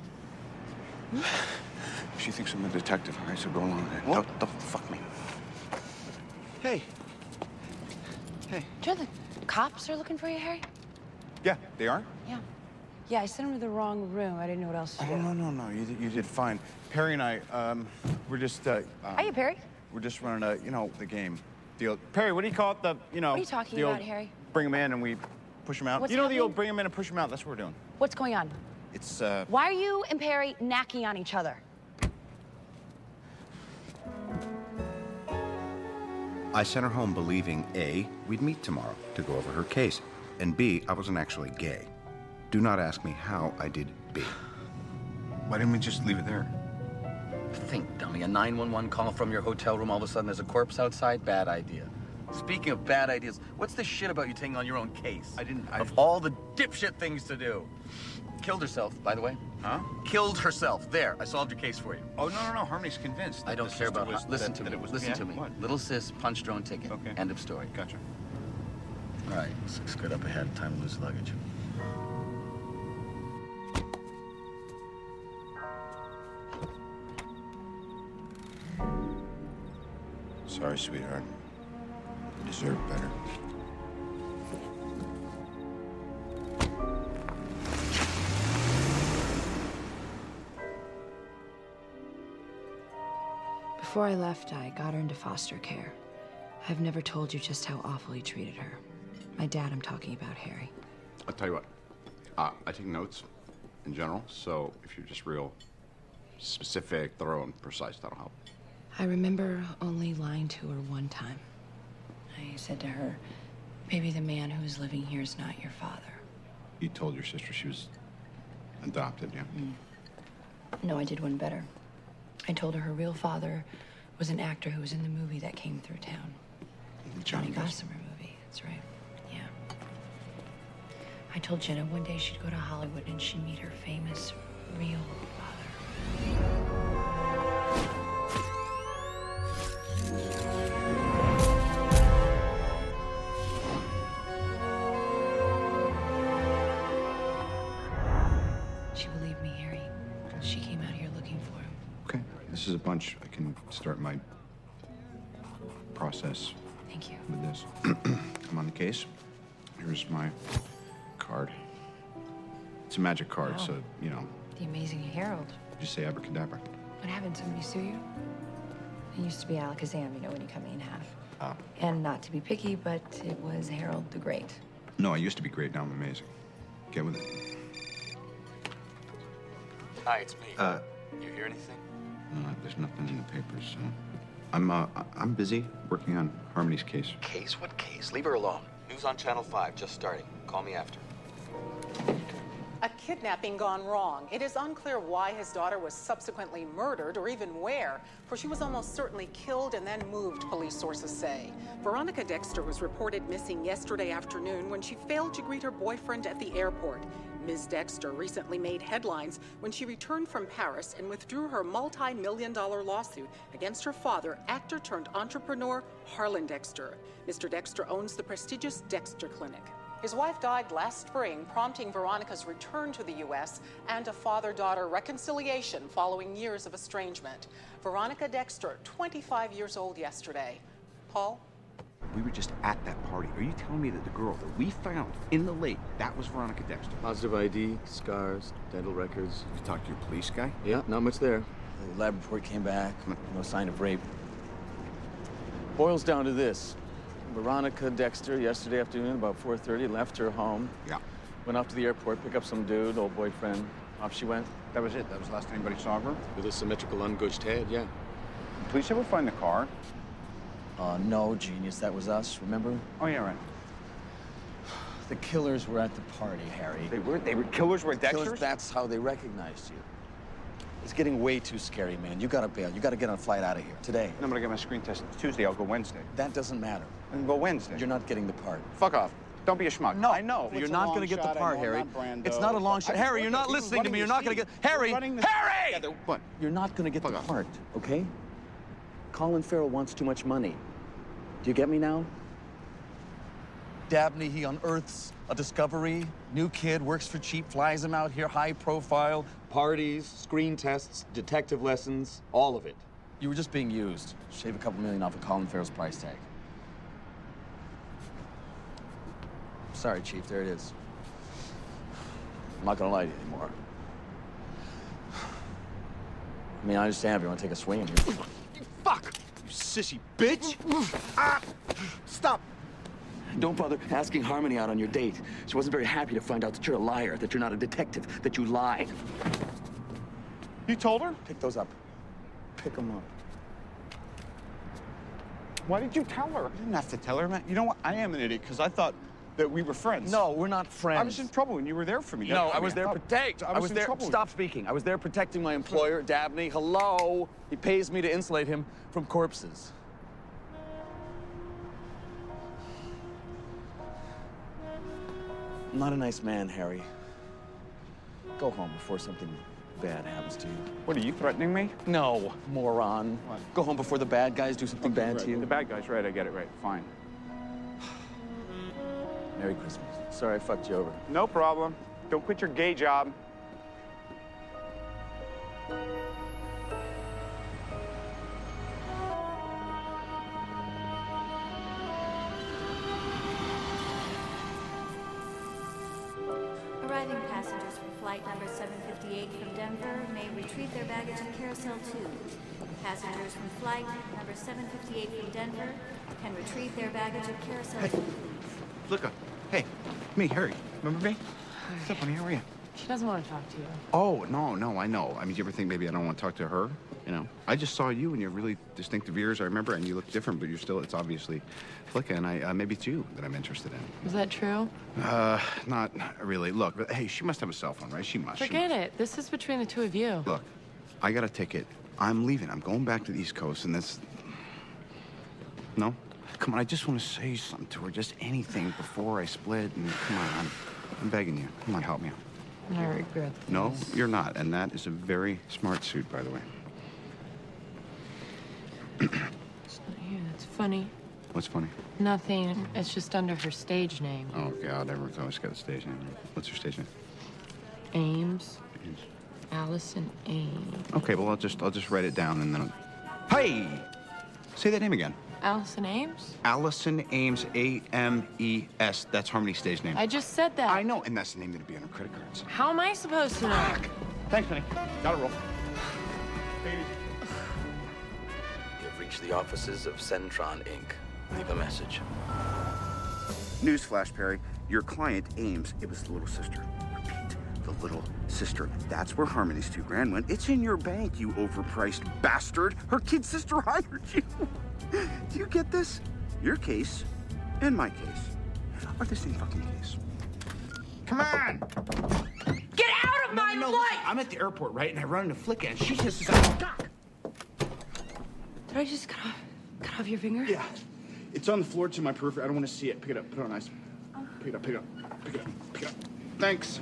She thinks I'm a detective. All right, so go along with it. Don't fuck me. Hey. Hey. Do you know the cops are looking for you, Harry? Yeah, they are? Yeah. Yeah, I sent them to the wrong room. I didn't know what else to do. No. You did fine. Perry and I, we're just, Hiya, Perry. we're just running the game. Deal. Perry, what do you call it? What are you talking the about, old Harry? Bring them in and we push them out. What's you know the happening? old bring them in and push them out? That's what we're doing. What's going on? It's, Why are you and Perry knacking on each other? I sent her home believing A, we'd meet tomorrow to go over her case, and B, I wasn't actually gay. Do not ask me how I did B. Why didn't we just leave it there? Think, dummy. A 911 call from your hotel room. All of a sudden, there's a corpse outside. Bad idea. Speaking of bad ideas, what's this shit about you taking on your own case? Of all the dipshit things to do. Killed herself, by the way. Huh? Killed herself. There, I solved your case for you. Oh, no. Harmony's convinced. I don't care about her. Listen to me. Listen Yeah? to me. What? Little sis punched her own ticket. Okay. End of story. Gotcha. All right, looks good up ahead. Time to lose luggage. Sorry, sweetheart. You deserve better. Before I left, I got her into foster care. I've never told you just how awful he treated her. My dad, I'm talking about, Harry. I'll tell you what. I take notes in general, so if you're just real specific, thorough, and precise, that'll help. I remember only lying to her one time. I said to her, maybe the man who's living here is not your father. You told your sister she was adopted, yeah? No, I did one better. I told her her real father was an actor who was in the movie that came through town. The Johnny Johnny Gossamer. Gossamer movie, that's right. Yeah. I told Jenna one day she'd go to Hollywood and she'd meet her famous real father. She believed me, Harry. She came out here looking for him. Okay. This is a bunch. I can start my process Thank you. with this. I'm on the case. Here's my card. It's a magic card, Wow. so, you know, The Amazing Harold. just say abracadabra. What happened? Somebody sue you? It used to be Alakazam, you know, when you cut me in half. Oh. And not to be picky, but it was Harold the Great. No, I used to be great, now I'm amazing. Get with it. Hi, it's me. You hear anything? No, there's nothing in the papers, so... I'm busy working on Harmony's case. Case? What case? Leave her alone. News on Channel 5, just starting. Call me after. A kidnapping gone wrong. It is unclear why his daughter was subsequently murdered or even where, for she was almost certainly killed and then moved, police sources say. Veronica Dexter was reported missing yesterday afternoon when she failed to greet her boyfriend at the airport. Ms. Dexter recently made headlines when she returned from Paris and withdrew her multi-million-dollar lawsuit against her father, actor-turned-entrepreneur Harlan Dexter. Mr. Dexter owns the prestigious Dexter Clinic. His wife died last spring, prompting Veronica's return to the U.S. and a father-daughter reconciliation following years of estrangement. Veronica Dexter, 25 years old yesterday. Paul? We were just at that party. Are you telling me that the girl that we found in the lake, that was Veronica Dexter? Positive ID, scars, dental records. You talked to your police guy? Yeah, not much there. The lab report came back, no sign of rape. Boils down to this. Veronica Dexter, yesterday afternoon, about 4:30, left her home. Yeah. Went off to the airport, pick up some dude, old boyfriend. Off she went. That was it? That was the last time anybody saw her? With a symmetrical, ungushed head, yeah. Did police ever find the car? No, genius. That was us, remember? Oh, yeah, right. The killers were at the party, Harry. They were killers were Dexters? Killers, that's how they recognized you. It's getting way too scary, man. You gotta bail. You gotta get on a flight out of here. Today. I'm gonna get my screen test Tuesday. I'll go Wednesday. That doesn't matter. I can go Wednesday. You're not getting the part. Fuck off. Don't be a schmuck. No, I know. You're It's a not long going to get shot, the part, I know, Harry. I'm not Brando. It's not a long shot. Harry, you're not listening to me. You're not going to get... Harry! Harry! What? You're not going to get the part, okay? Colin Farrell wants too much money. Do you get me now? Dabney, he unearths a discovery. New kid, works for cheap, flies him out here, high profile, parties, screen tests, detective lessons, all of it. You were just being used. Shave a couple million off of Colin Farrell's price tag. Sorry, Chief, there it is. I'm not gonna lie to you anymore. I mean, I understand if you want to take a swing here. Fuck! You sissy bitch! Ah! Stop! Don't bother asking Harmony out on your date. She wasn't very happy to find out that you're a liar, that you're not a detective, that you lie. You told her? Pick those up. Pick them up. Why did you tell her? I didn't have to tell her, man. You know what? I am an idiot because I thought that we were friends. No, we're not friends. I was in trouble and you were there for me. No, I was there I was in there. trouble. Stop speaking. I was there protecting my employer, Dabney. Hello. He pays me to insulate him from corpses. I'm not a nice man, Harry. Go home before something bad happens to you. What, are you threatening me? No, moron. What? Go home before the bad guys do something bad to you. The bad guys, right, I get it, right, fine. Merry Christmas. Sorry I fucked you over. No problem. Don't quit your gay job. Arriving passengers from flight number 758 from Denver may retrieve their baggage in Carousel 2. Passengers from flight number 758 from Denver can retrieve their baggage in Carousel 2. Look up. Hey, me, Harry. Remember me? What's up, honey? How are you? She doesn't want to talk to you. Oh, no, I know. I mean, do you ever think maybe I don't want to talk to her? You know, I just saw you and you have really distinctive ears, I remember, and you look different, but you're still, it's obviously Flicka, and maybe it's you that I'm interested in. Is that true? Not really. Look, but, hey, she must have a cell phone, right? She must. Forget it. This is between the two of you. Look, I got a ticket. I'm leaving. I'm going back to the East Coast, and that's... No? Come on, I just want to say something to her, just anything before I split, and come on, I'm begging you. Come on, help me out. I regret this. No, you're not, and that is a very smart suit, by the way. It's not here. That's funny. What's funny? Nothing. It's just under her stage name. Oh, God, everyone's always got a stage name. What's her stage name? Ames. Allison Ames. Okay, well, I'll just write it down, and then Hey! Say that name again. Allison Ames? Allison Ames, A-M-E-S. That's Harmony's stage name. I just said that. I know, and that's the name that'll be on her credit cards. How am I supposed to know? Thanks, Penny. Gotta roll. You've reached the offices of Centron, Inc. Leave a message. Newsflash, Perry. Your client, Ames, it was the little sister. Repeat, the little sister. That's where Harmony's $2,000 went. It's in your bank, you overpriced bastard. Her kid sister hired you. Do you get this? Your case and my case are the same fucking case. Come on! Get out of my life! I'm at the airport, right? And I run into Flicka, and she hisses out. God! Did I just cut off your finger? Yeah. It's on the floor. It's in my periphery. I don't want to see it. Pick it up. Put it on ice. Pick it up. Pick it up. Pick it up. Pick it up. Thanks.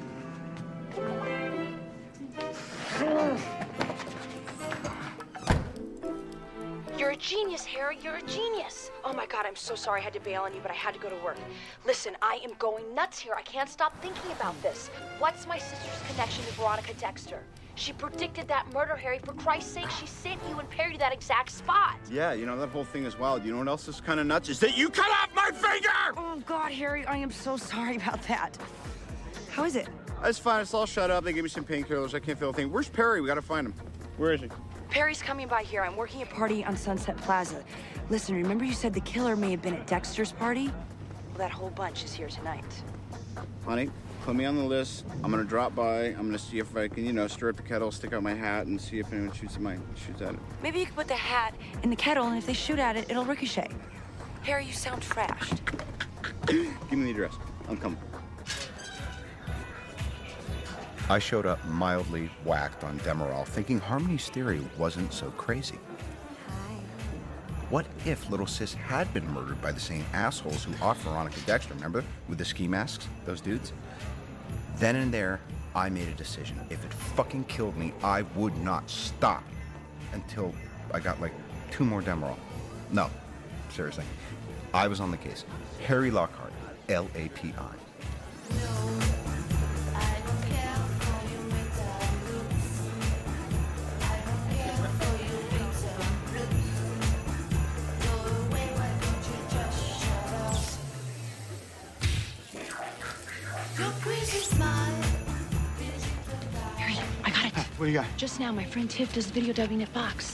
You're a genius, Harry. You're a genius. Oh my God, I'm so sorry I had to bail on you, but I had to go to work. Listen, I am going nuts here. I can't stop thinking about this. What's my sister's connection to Veronica Dexter? She predicted that murder, Harry. For Christ's sake, she sent you and Perry to that exact spot. Yeah, you know, that whole thing is wild. You know what else is kind of nuts? Is that you cut off my finger! Oh God, Harry, I am so sorry about that. How is it? It's fine. It's all shut up. They gave me some painkillers. I can't feel a thing. Where's Perry? We gotta find him. Where is he? Perry's coming by here. I'm working a party on Sunset Plaza. Listen, remember you said the killer may have been at Dexter's party? Well, that whole bunch is here tonight. Honey, put me on the list. I'm gonna drop by. I'm gonna see if I can, you know, stir up the kettle, stick out my hat, and see if anyone shoots at it. Maybe you could put the hat in the kettle, and if they shoot at it, it'll ricochet. Harry, you sound trashed. Give me the address. I'm coming. I showed up mildly whacked on Demerol, thinking Harmony's theory wasn't so crazy. What if little sis had been murdered by the same assholes who off Veronica Dexter, remember? With the ski masks, those dudes? Then and there, I made a decision. If it fucking killed me, I would not stop until I got like 2 more Demerol. No, seriously. I was on the case. Harry Lockhart, L-A-P-I. Harry, I got it. What do you got? Just now, my friend Tiff does video dubbing at Fox.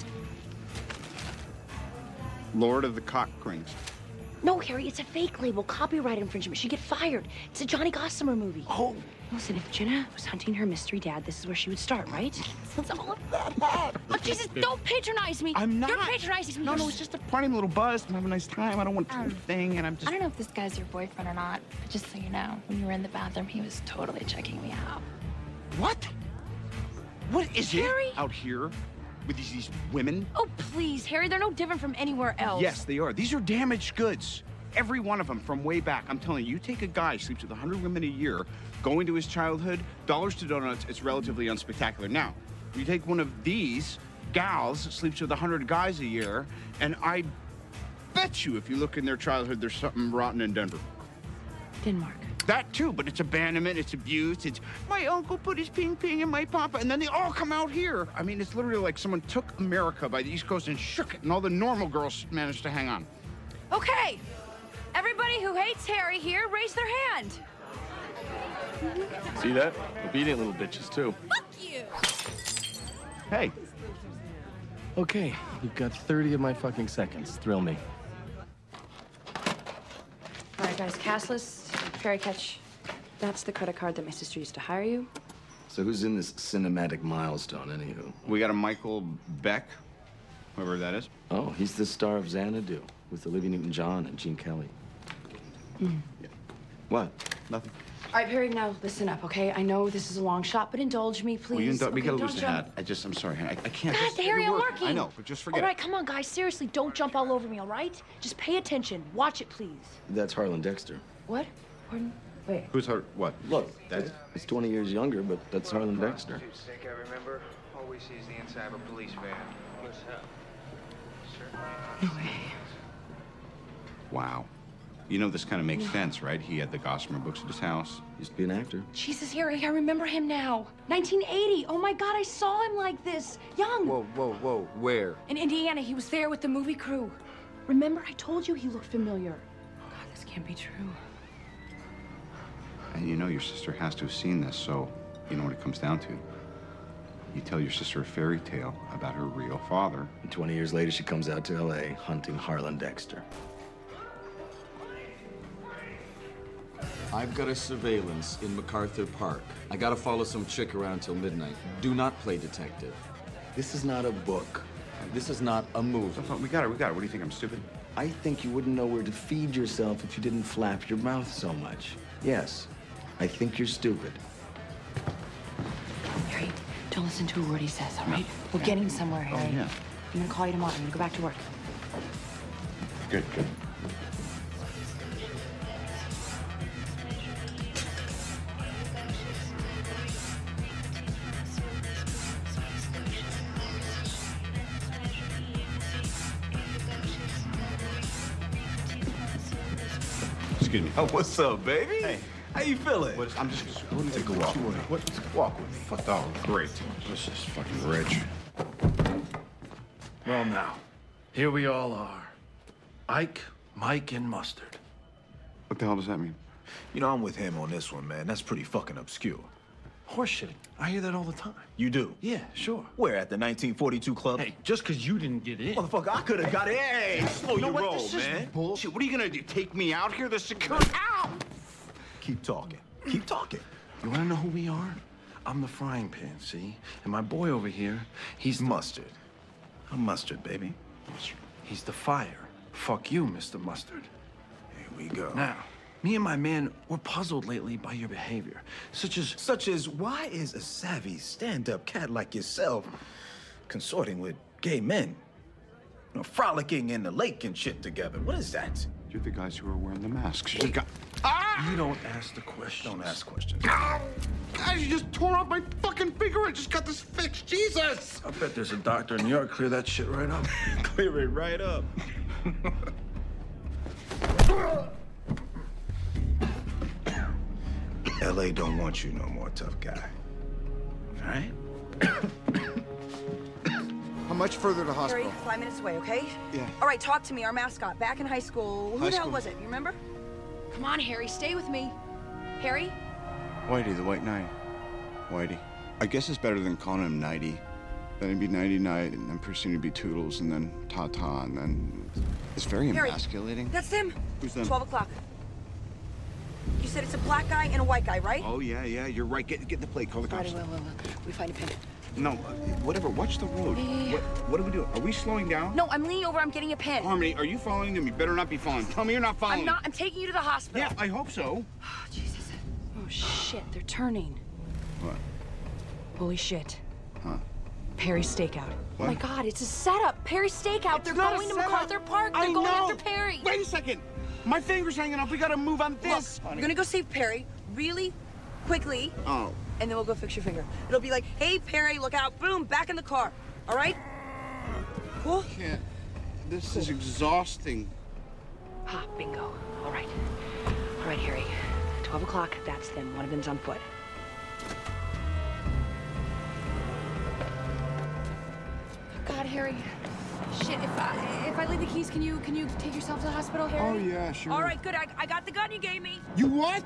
Lord of the Cock Rings. No, Harry, it's a fake label. Copyright infringement. She'd get fired. It's a Johnny Gossamer movie. Oh. Listen, if Jenna was hunting her mystery dad, this is where she would start, right? That's all of that. Oh, Jesus, don't patronize me. I'm not. You're patronizing me. No, it's just a party. I'm a little buzzed. I'm having a nice time. I don't want to do a thing, and I'm just... I don't know if this guy's your boyfriend or not, but just so you know, when you were in the bathroom, he was totally checking me out. What? What is Harry? it out here with these women? Oh, please, Harry, they're no different from anywhere else. Yes, they are. These are damaged goods. Every one of them from way back. I'm telling you, you take a guy, sleeps with 100 women a year, go into his childhood, dollars to donuts, it's relatively unspectacular. Now, you take one of these gals, sleeps with 100 guys a year, and I bet you if you look in their childhood, there's something rotten in Denver. Denmark. That too, but it's abandonment, it's abuse, it's my uncle put his ping-ping in my papa, and then they all come out here. I mean, it's literally like someone took America by the East Coast and shook it, and all the normal girls managed to hang on. Okay. Everybody who hates Harry here, raise their hand. See that? Obedient little bitches, too. Fuck you! Hey. Okay, you've got 30 of my fucking seconds. Thrill me. All right, guys, cash list, Perry Catch. That's the credit card that my sister used to hire you. So who's in this cinematic milestone, anywho? We got a Michael Beck, whoever that is. Oh, he's the star of Xanadu with Olivia Newton-John and Gene Kelly. Mm. Yeah. What? Nothing. All right, Perry, now listen up, okay? I know this is a long shot, but indulge me, please. Well, we gotta don't lose the jump. hat. I'm sorry, I can't. God, Harry, I'm working. I know, but just forget All right, come on, guys. Seriously, don't jump all over me, all right? Just pay attention. Watch it, please. That's Harlan Dexter. What? Pardon? Wait. Who's her? What? Look, it's 20 years younger, but that's Harlan Dexter. Sick, I remember. Always sees the inside of a police van. What's up? No way. Wow. You know, this kind of makes sense, right? He had the Gossamer books at his house. Used to be an actor. Jesus, Harry, I remember him now. 1980. Oh, my God, I saw him like this. Young. Whoa. Where? In Indiana, he was there with the movie crew. Remember, I told you he looked familiar. God, this can't be true. And you know your sister has to have seen this, so you know what it comes down to. You tell your sister a fairy tale about her real father. And 20 years later, she comes out to L.A. hunting Harlan Dexter. I've got a surveillance in MacArthur Park. I gotta follow some chick around till midnight. Do not play detective. This is not a book. This is not a movie. We got it. What do you think, I'm stupid? I think you wouldn't know where to feed yourself if you didn't flap your mouth so much. Yes, I think you're stupid. Harry, don't listen to a word he says, all right? We're getting somewhere, Harry. Oh, yeah. I'm gonna call you tomorrow. I'm gonna go back to work. Good. Excuse me. Oh, what's up, baby? Hey. How you feeling? I'm just take a walk. Walk with me. Fuck that. Great. This is fucking rich. Well, now, here we all are. Ike, Mike, and Mustard. What the hell does that mean? You know, I'm with him on this one, man. That's pretty fucking obscure. Horseshit. I hear that all the time. You do? Yeah, sure. Where, at the 1942 club? Hey, just because you didn't get in. Motherfucker, I could have got it. Hey, slow your roll, This man. is bullshit. What are you gonna do? Take me out here? The security. Ow! Keep talking. Keep talking. You want to know who we are? I'm the frying pan, see? And my boy over here, he's Mustard. I'm Mustard, baby. He's the fire. Fuck you, Mr. Mustard. Here we go. Now, me and my man, we're puzzled lately by your behavior. Such as why is a savvy stand-up cat like yourself consorting with gay men? You know, frolicking in the lake and shit together. What is that? You're the guys who are wearing the masks. You don't ask the questions. Don't ask questions. Ow! Guys, you just tore off my fucking finger. I just got this fixed. Jesus! I bet there's a doctor in New York. Clear that shit right up. Clear it right up. LA don't want you no more, tough guy. All right? How much further to hospital? Harry, 5 minutes away, okay? Yeah. All right, talk to me. Our mascot, back in high school. Who the hell school. was it? You remember? Come on, Harry, stay with me. Harry? Whitey, the White Knight. Whitey. I guess it's better than calling him Nighty. Then it'd be Nighty Night, and then pretty soon it'd be Toodles, and then Ta-Ta, and then... It's very Harry, emasculating. That's them. Who's them? 12 o'clock. You said it's a black guy and a white guy, right? Oh, yeah, you're right. Get the plate. Call the cops. Well. We find a pin. No, whatever. Watch the road. Yeah. What are we doing? Are we slowing down? No, I'm leaning over. I'm getting a pin. Harmony, are you following them? You better not be following. Tell me you're not following. I'm not. I'm taking you to the hospital. Yeah, I hope so. Oh, Jesus. Oh, shit. They're turning. What? Holy shit. Huh? Perry's Stakeout. What? Oh, my God. It's a setup. Perry's Stakeout. They're going to MacArthur Park. They're going after Perry. Wait a second. My finger's hanging up. We gotta move on this. Look, we're gonna go save Perry really quickly. Oh. And then we'll go fix your finger. It'll be like, hey, Perry, look out. Boom, back in the car. All right? Cool? Can't. This is exhausting. Ha, bingo. All right. All right, Harry. 12 o'clock, that's them. One of them's on foot. God, Harry. Shit, if I leave the keys, can you take yourself to the hospital, Harry? Oh, yeah, sure. All right, good. I got the gun you gave me. You what?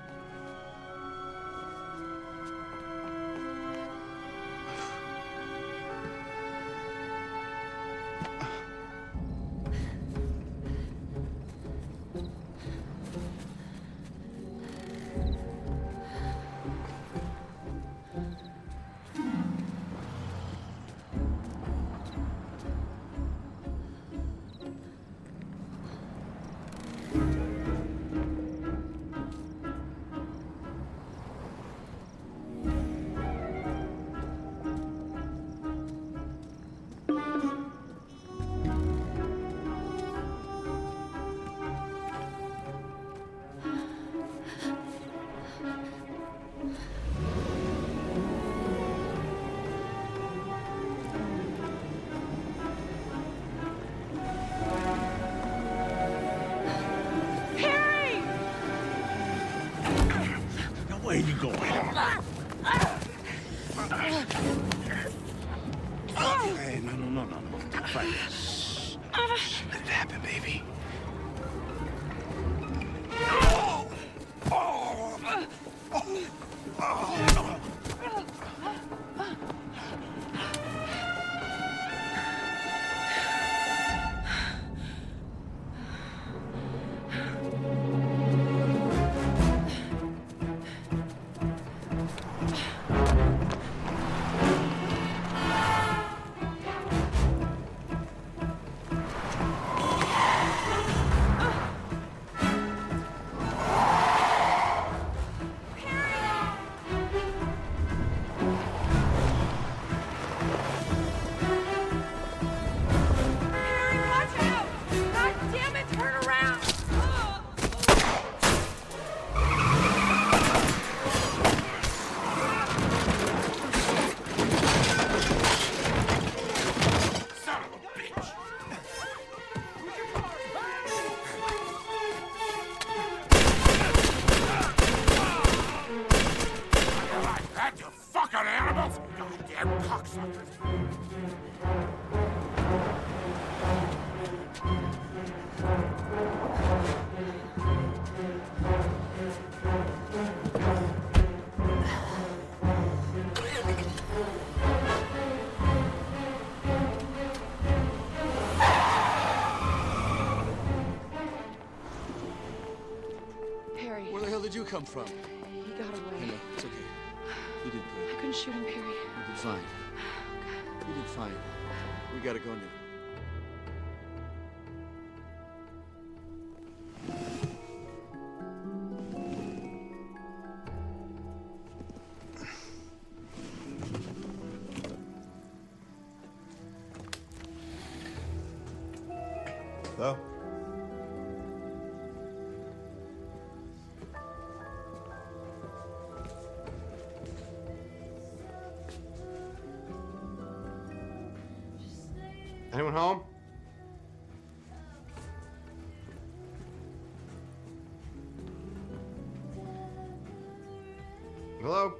Where you going? Hey, no. Right. Let it happen, baby. Where the hell did you come from? He got away. Hey, no, it's okay. You did good. I couldn't shoot him, Perry. You did fine. You did fine. We gotta go now. Hello? Anyone home? Hello?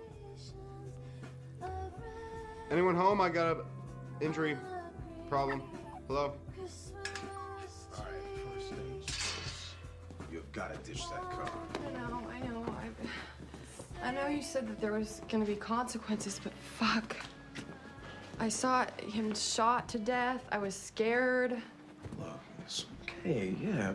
Anyone home? I got a injury problem. Hello? All right, first things. You've got to ditch that car. I know. I know you said that there was gonna be consequences, but fuck. I saw him shot to death. I was scared. Look, it's okay, yeah.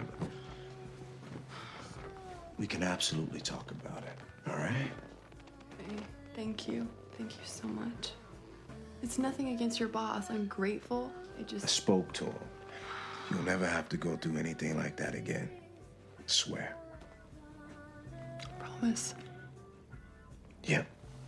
We can absolutely talk about it, all right? Hey, thank you. Thank you so much. It's nothing against your boss. I'm grateful. I spoke to him. You'll never have to go through anything like that again. I swear. Promise. Yeah.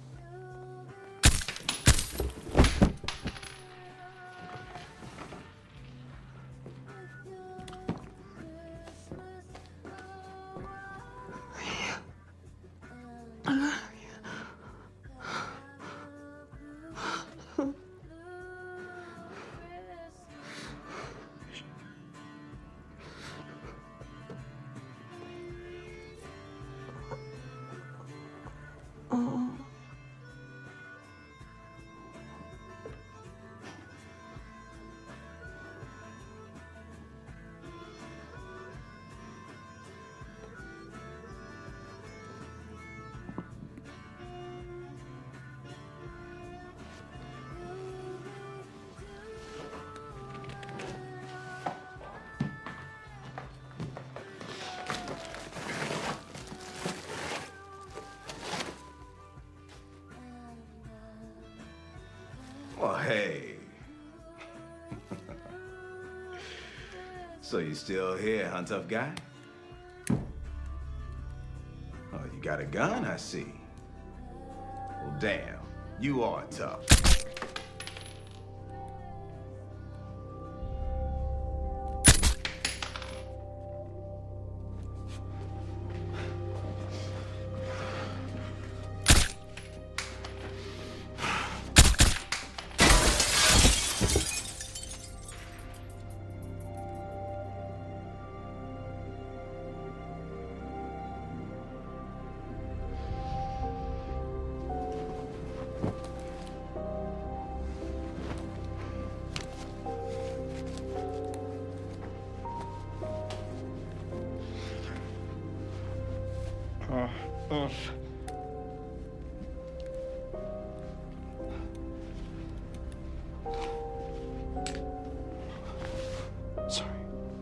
Well, hey. So you still here, huh, tough guy? Oh, you got a gun, I see. Well, damn, you are tough. Sorry.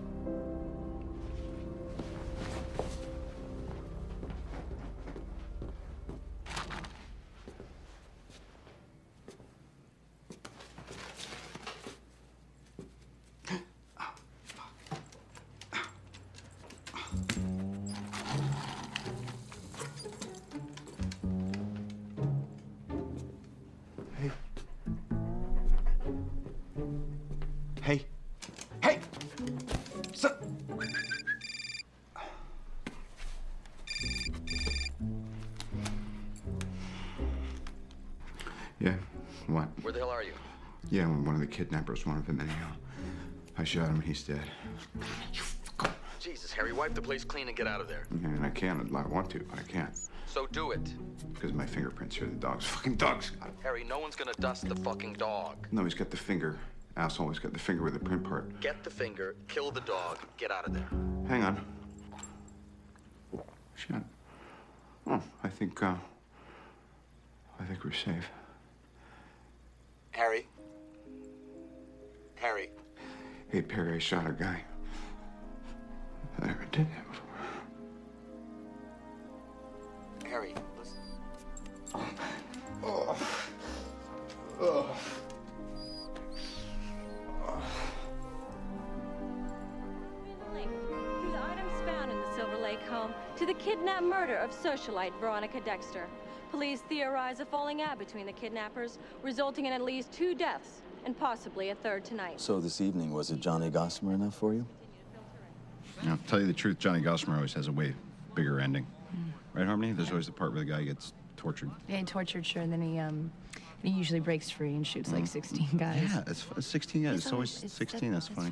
Hey. Hey! So yeah, what? Where the hell are you? Yeah, one of the kidnappers wanted him anyhow. I shot him and he's dead. Jesus, Harry, wipe the place clean and get out of there. And I can't. I want to, but I can't. So do it. Because my fingerprints here, the dog's fucking dog's. Harry, no one's gonna dust the fucking dog. No, he's got the finger. Asshole, he's got the finger with the print part. Get the finger, kill the dog, get out of there. Hang on. Shit. Oh, I think we're safe. Harry? Harry? Hey, Perry, I shot a guy. I never did that before. Harry, listen. Oh. To the items found in the Silver Lake home, to the kidnapped murder of socialite Veronica Dexter. Police theorize a falling out between the kidnappers, resulting in at least 2 deaths and possibly a third tonight. So this evening, was it Johnny Gossamer enough for you? You know, to tell you the truth, Johnny Gossamer always has a way bigger ending. Right, Harmony? There's always the part where the guy gets tortured. Yeah, tortured, sure, and then he usually breaks free and shoots like 16 guys. Yeah, it's 16. Yeah, it's always 16. That's funny.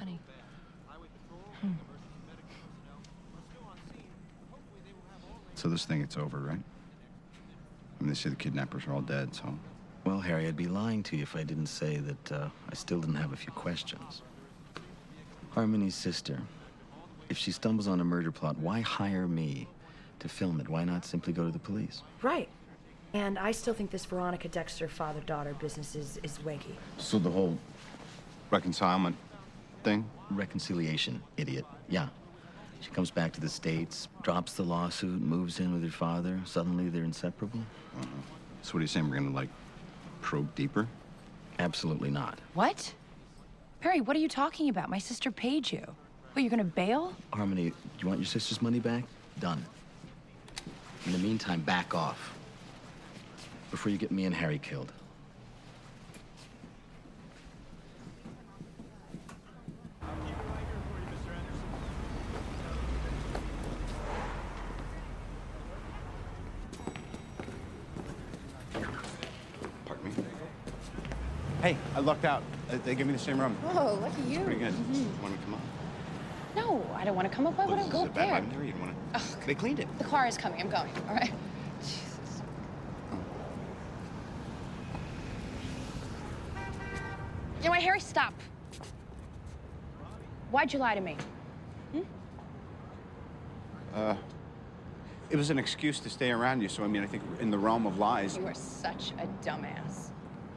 So this thing, it's over, right? I mean, they say the kidnappers are all dead, so... Well, Harry, I'd be lying to you if I didn't say that I still didn't have a few questions. Harmony's sister, if she stumbles on a murder plot, why hire me to film it? Why not simply go to the police? Right. And I still think this Veronica Dexter father-daughter business is wanky. So the whole reconcilement thing? Reconciliation, idiot. Yeah. She comes back to the States, drops the lawsuit, moves in with her father. Suddenly they're inseparable. So what are you saying? We're gonna, like, probe deeper? Absolutely not. What? Perry, what are you talking about? My sister paid you. What, you're gonna bail? Harmony, do you want your sister's money back? Done. In the meantime, back off. Before you get me and Harry killed. Pardon me? Hey, I lucked out. They gave me the same room. Oh, lucky you. Pretty good. Want me to come up? No, I don't want to come up. Why would I go up there? I'm there. You don't want to... They cleaned it. The car is coming. I'm going. All right. Jesus. You know what, Harry? Stop. Why'd you lie to me? It was an excuse to stay around you, so I mean, I think in the realm of lies... You are such a dumbass.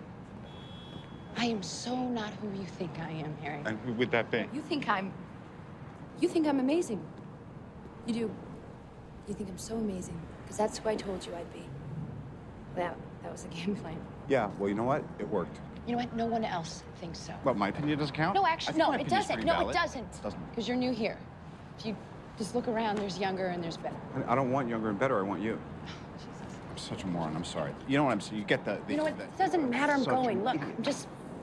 I am so not who you think I am, Harry. And who would that be? You think I'm amazing. You do. You think I'm so amazing, because that's who I told you I'd be. That was a game plan. Yeah, well, you know what? It worked. You know what? No one else thinks so. Well, my opinion doesn't count? No, actually, no, it doesn't. No, valid. it doesn't. Because you're new here. If you just look around, there's younger and there's better. I don't want younger and better. I want you. I'm such a moron. I'm sorry. You know what I'm saying? You get the... You know what? It doesn't matter. I'm going. Look, I'm just...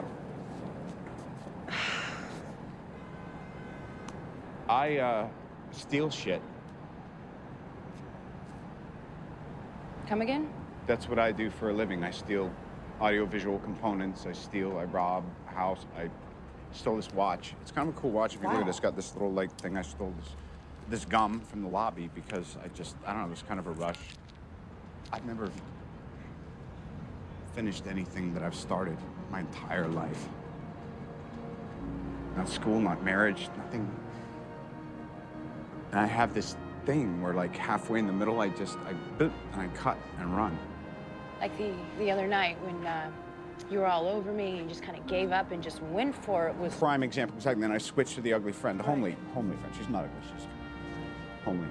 I, steal shit. Come again? That's what I do for a living. I steal audiovisual components. I rob a house. I stole this watch. It's kind of a cool watch. If you look at it, it's got this little, like, thing. I stole this gum from the lobby because I don't know, it was kind of a rush. I've never finished anything that I've started my entire life. Not school, not marriage, nothing. And I have this thing where, like, halfway in the middle, I bit and I cut and run. Like the other night when you were all over me and you just kind of gave up and just went for it was... Prime example, exactly. Then I switched to the ugly friend, the homely friend. She's not ugly, she's homely.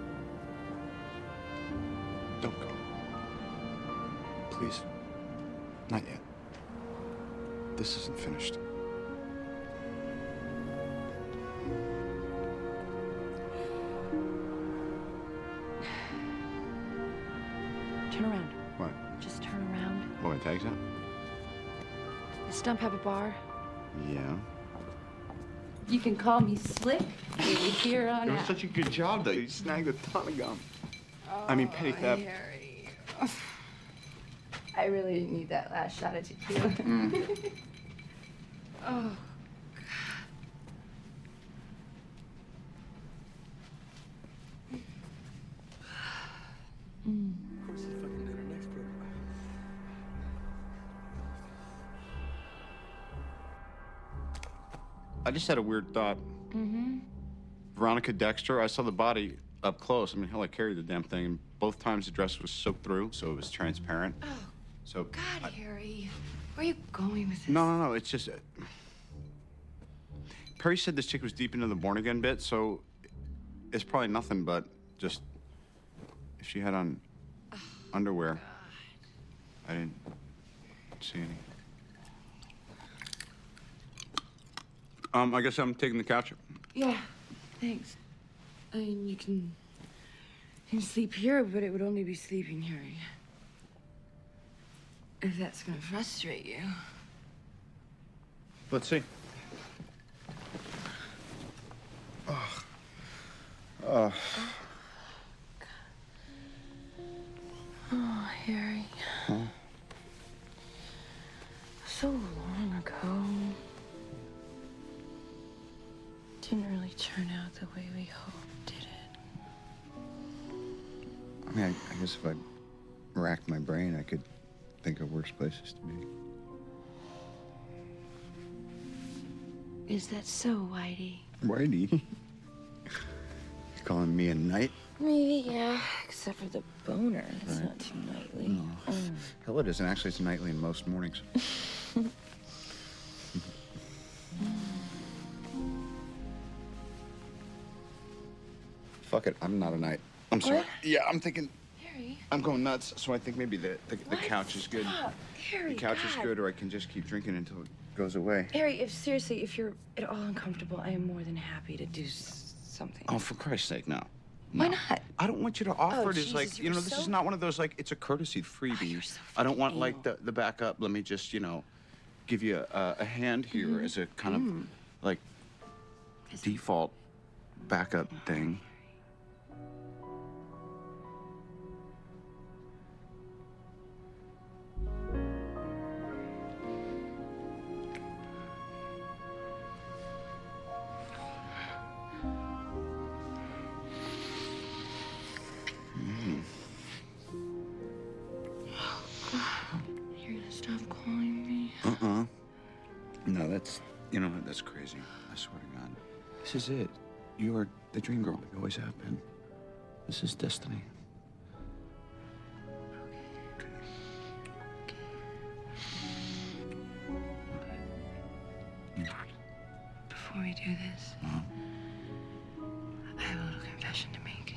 Don't go. Please. Not yet. This isn't finished. Turn around. What? Just turn around. Oh, my tag's out? Does Stump have a bar? Yeah. You can call me Slick. Maybe here on It was out. such a good job, though. You snagged a ton of gum. I mean, petty theft. Harry. I really need that last shot of tequila. Oh. I just had a weird thought. Mm-hmm. Veronica Dexter, I saw the body up close. I mean, hell, I carried the damn thing. And both times the dress was soaked through, so it was transparent. Oh, so God, Harry. Where are you going with this? No. It's just... Perry said this chick was deep into the born-again bit, so it's probably nothing but just... If she had on underwear, I didn't see any. I guess I'm taking the couch. Yeah, thanks. I mean, you can sleep here, but it would only be sleeping, Harry. If that's gonna frustrate you. Let's see. Oh, Harry. Huh? So long ago. Didn't really turn out the way we hoped, did it? I mean, I guess if I racked my brain, I could think of worse places to be. Is that so, Whitey? Whitey? You calling me a knight? Maybe, yeah. Except for the boner. It's not too nightly. No. Hell, it isn't. Actually, it's nightly in most mornings. Fuck it. I'm not a knight. I'm sorry. What? Yeah, I'm thinking... Harry? I'm going nuts, so I think maybe the couch is good. Stop. Harry, The couch is God. good, or I can just keep drinking until it goes away. Harry, if you're at all uncomfortable, I am more than happy to do something. Oh, for Christ's sake, no. Why not? I don't want you to offer Oh, it as Jesus, like, you were this so- is not one of those, like, it's a courtesy freebie. I don't want, like, the backup. Let me just, give you a hand here as a kind of, like, default backup thing. You're gonna stop calling me? No, that's crazy. I swear to God. This is it. You are the dream girl. You always have been. This is destiny. Before we do this, I have a little confession to make.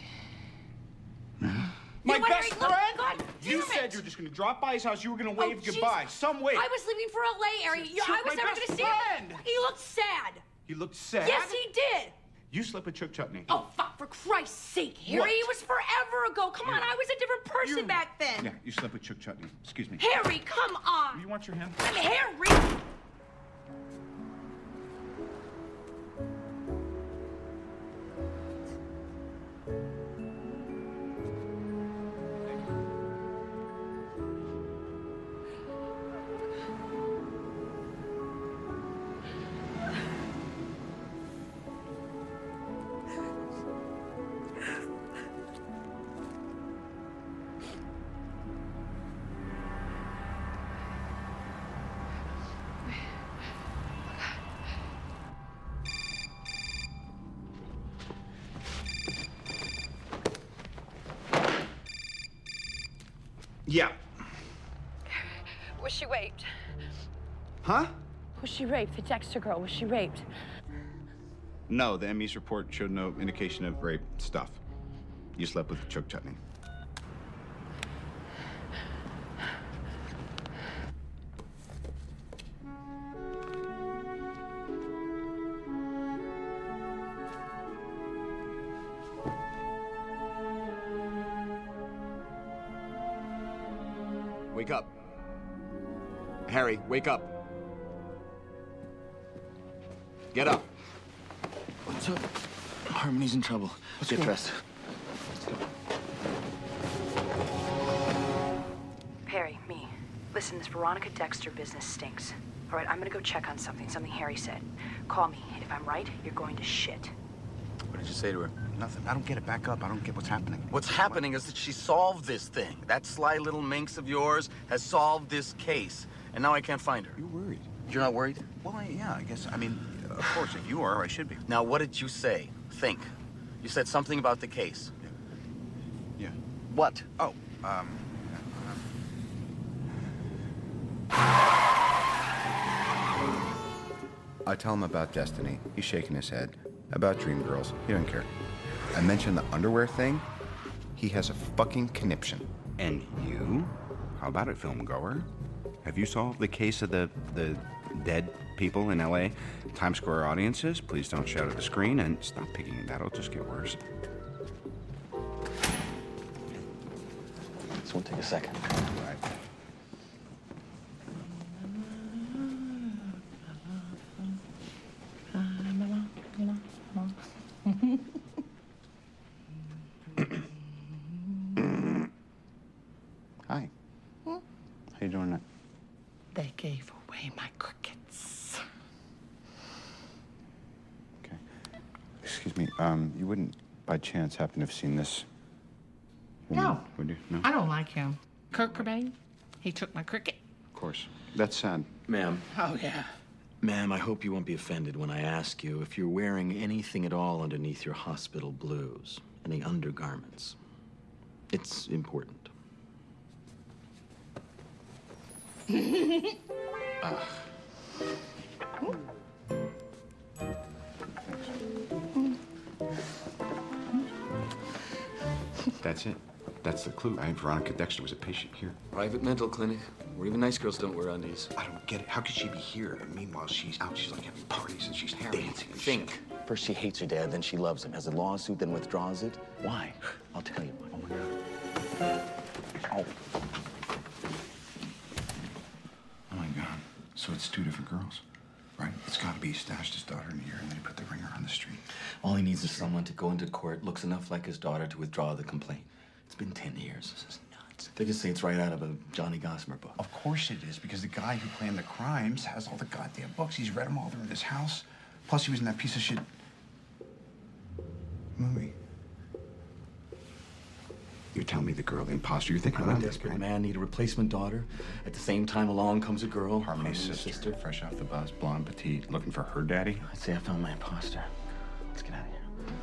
My You know what, best Harry? Look, friend? God You damn said it. you were just gonna drop by his house, you were gonna wave jeez. goodbye. Some way. I was leaving for LA, Harry. You I took was my never best gonna see friend. him. He looked sad. He looked sad. Yes, he did. You slept with Chuck Chutney. Oh, fuck, for Christ's sake, Harry. What? It was forever ago. Come on, I was a different person back then. Yeah, you slept with Chuck Chutney. Excuse me. Harry, come on. You want your hand? I'm Harry. Yeah. Was she raped? Huh? Was she raped? The Dexter girl, was she raped? No, the ME's report showed no indication of rape stuff. You slept with Chuck Chutney. Wake up. Harry, wake up. Get up. What's up? Harmony's in trouble. Let's get dressed. Perry, me. Listen, this Veronica Dexter business stinks. All right, I'm gonna go check on something Harry said. Call me. If I'm right, you're going to shit. What did you say to her? Nothing. I don't get it. Back up. I don't get what's happening. What's happening is that she solved this thing. That sly little minx of yours has solved this case. And now I can't find her. You're worried. You're not worried? Well, yeah, I guess. I mean, of course, if you are, I should be. Now, what did you say? Think. You said something about the case. Yeah. What? Oh, I tell him about Destiny. He's shaking his head. About Dream Girls. He doesn't care. I mentioned the underwear thing. He has a fucking conniption. And you? How about it, film goer? Have you solved the case of the dead people in LA? Times Square audiences? Please don't shout at the screen and stop picking it. That'll just get worse. This won't take a second. Right. Hi. How you doing? They gave away my crickets. Okay. Excuse me. You wouldn't, by chance, happen to have seen this woman, No. would you? No. I don't like him. Kurt Cobain, he took my cricket. Of course. That's sad. Ma'am. Oh, yeah. Ma'am, I hope you won't be offended when I ask you if you're wearing anything at all underneath your hospital blues. Any undergarments. It's important. That's it. That's the clue. Veronica Dexter was a patient here. Private mental clinic, where even nice girls don't wear undies. I don't get it. How could she be here? And meanwhile, she's out. She's like having parties and she's dancing and Think. shit. First she hates her dad, then she loves him. Has a lawsuit, then withdraws it. Why? I'll tell you why. Oh my God. Oh. Oh my God. So it's two different girls, right? It's got to be he stashed his daughter in here and then he put the ringer on the street. All he needs is someone to go into court, looks enough like his daughter to withdraw the complaint. It's been 10 years. This is nuts. They just say it's right out of a Johnny Gossamer book. Of course it is, because the guy who planned the crimes has all the goddamn books. He's read them all. They're in his house. Plus, he was in that piece of shit movie. You're telling me the girl, the imposter, you're thinking I'm a about this, desperate right? man, need a replacement daughter. At the same time, along comes a girl. Harmony's sister, fresh off the bus, blonde, petite, looking for her daddy. I'd say I found my imposter. Let's get out of here.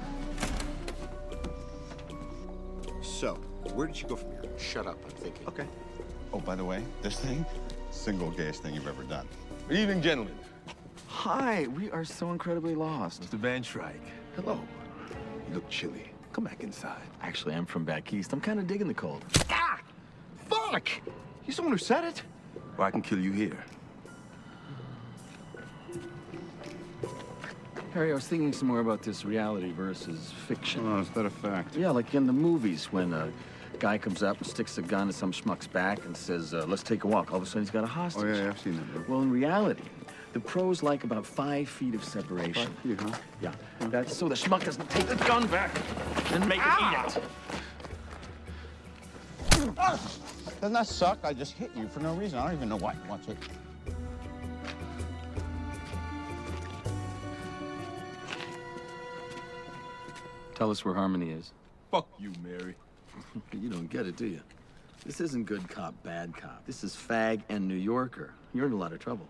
So, where did you go from here? Shut up, I'm thinking. Okay. Oh, by the way, this thing, single gayest thing you've ever done. Good evening, gentlemen. Hi, we are so incredibly lost. Mr. Van Shrike. Hello. You look chilly. Come back inside. Actually, I'm from back east. I'm kind of digging the cold. Ah! Fuck! He's the one who said it. Or I can kill you here. Harry, I was thinking some more about this reality versus fiction. Oh, is that a fact? Yeah, like in the movies when a guy comes up and sticks a gun at some schmuck's back and says, let's take a walk. All of a sudden, he's got a hostage. Oh, yeah, I've seen that movie. Well, in reality, the pros like about 5 feet of separation. 5 feet, huh? Yeah. That's so the schmuck doesn't take the gun back and make him eat it. Doesn't that suck? I just hit you for no reason. I don't even know why. Watch it. Tell us where Harmony is. Fuck you, Mary. You don't get it, do you? This isn't good cop, bad cop. This is fag and New Yorker. You're in a lot of trouble.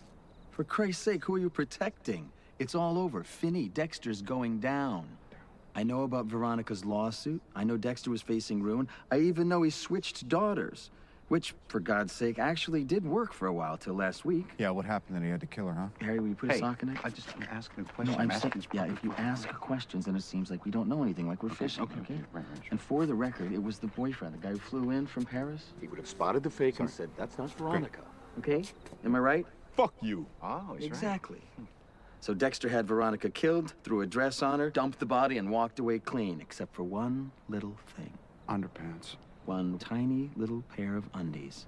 For Christ's sake, who are you protecting? It's all over. Finney, Dexter's going down. I know about Veronica's lawsuit. I know Dexter was facing ruin. I even know he switched daughters, which, for God's sake, actually did work for a while till last week. Yeah, what happened that he had to kill her, huh? Harry, will you put a sock in it? I'm asking a question. No, I'm saying, yeah, if you ask questions, then it seems like we don't know anything, like we're fishing. Okay. Right. And for the record, it was the boyfriend, the guy who flew in from Paris. He would have spotted the fake and said, that's not Veronica. Okay? Am I right? Fuck you. Oh, exactly. Right. So Dexter had Veronica killed, threw a dress on her, dumped the body, and walked away clean, except for one little thing. Underpants. One tiny little pair of undies.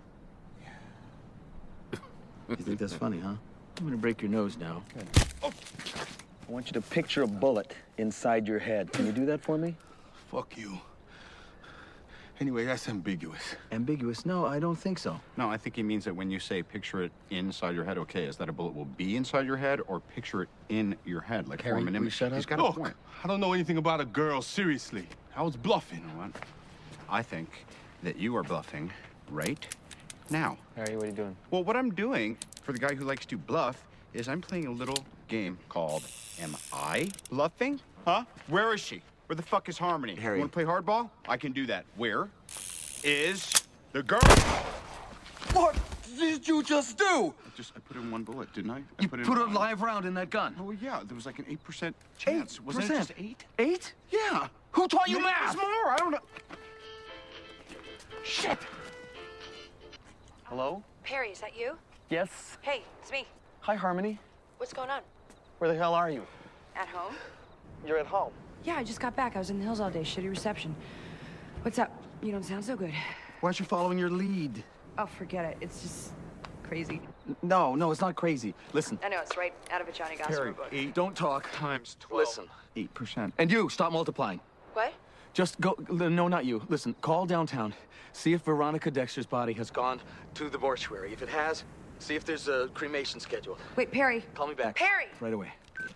You think that's funny, huh? I'm gonna break your nose now. Okay. Oh. I want you to picture a bullet inside your head. Can you do that for me? Fuck you. Anyway, that's ambiguous. Ambiguous? No, I don't think so. No, I think he means that when you say picture it inside your head, okay, is that a bullet will be inside your head or picture it in your head? Like Harry, form an image? shut up? He's got a point. I don't know anything about a girl, seriously. I was bluffing. You know what? I think that you are bluffing right now. Harry, what are you doing? Well, what I'm doing for the guy who likes to bluff is I'm playing a little game called Am I Bluffing? Huh? Where is she? Where the fuck is Harmony? Harry. You want to play hardball? I can do that. Where is the girl? What did you just do? I put in one bullet, didn't I? You put a live round in that gun. Oh, yeah. There was like an 8% chance. Wasn't it just 8? 8? Yeah. Who taught you Maybe math? There's more. I don't know. Shit. Hello? Perry, is that you? Yes. Hey, it's me. Hi, Harmony. What's going on? Where the hell are you? At home? You're at home. Yeah, I just got back. I was in the hills all day. Shitty reception. What's up? You don't sound so good. Why aren't you following your lead? Oh, forget it. It's just crazy. No, it's not crazy. Listen. I know, it's right out of a Johnny Gosper Harry, book. 8 don't talk. Times 12. Listen. 8%. And you, stop multiplying. What? Just go, no, not you. Listen, call downtown. See if Veronica Dexter's body has gone to the mortuary. If it has, see if there's a cremation scheduled. Wait, Perry. Call me back. Perry! Right away.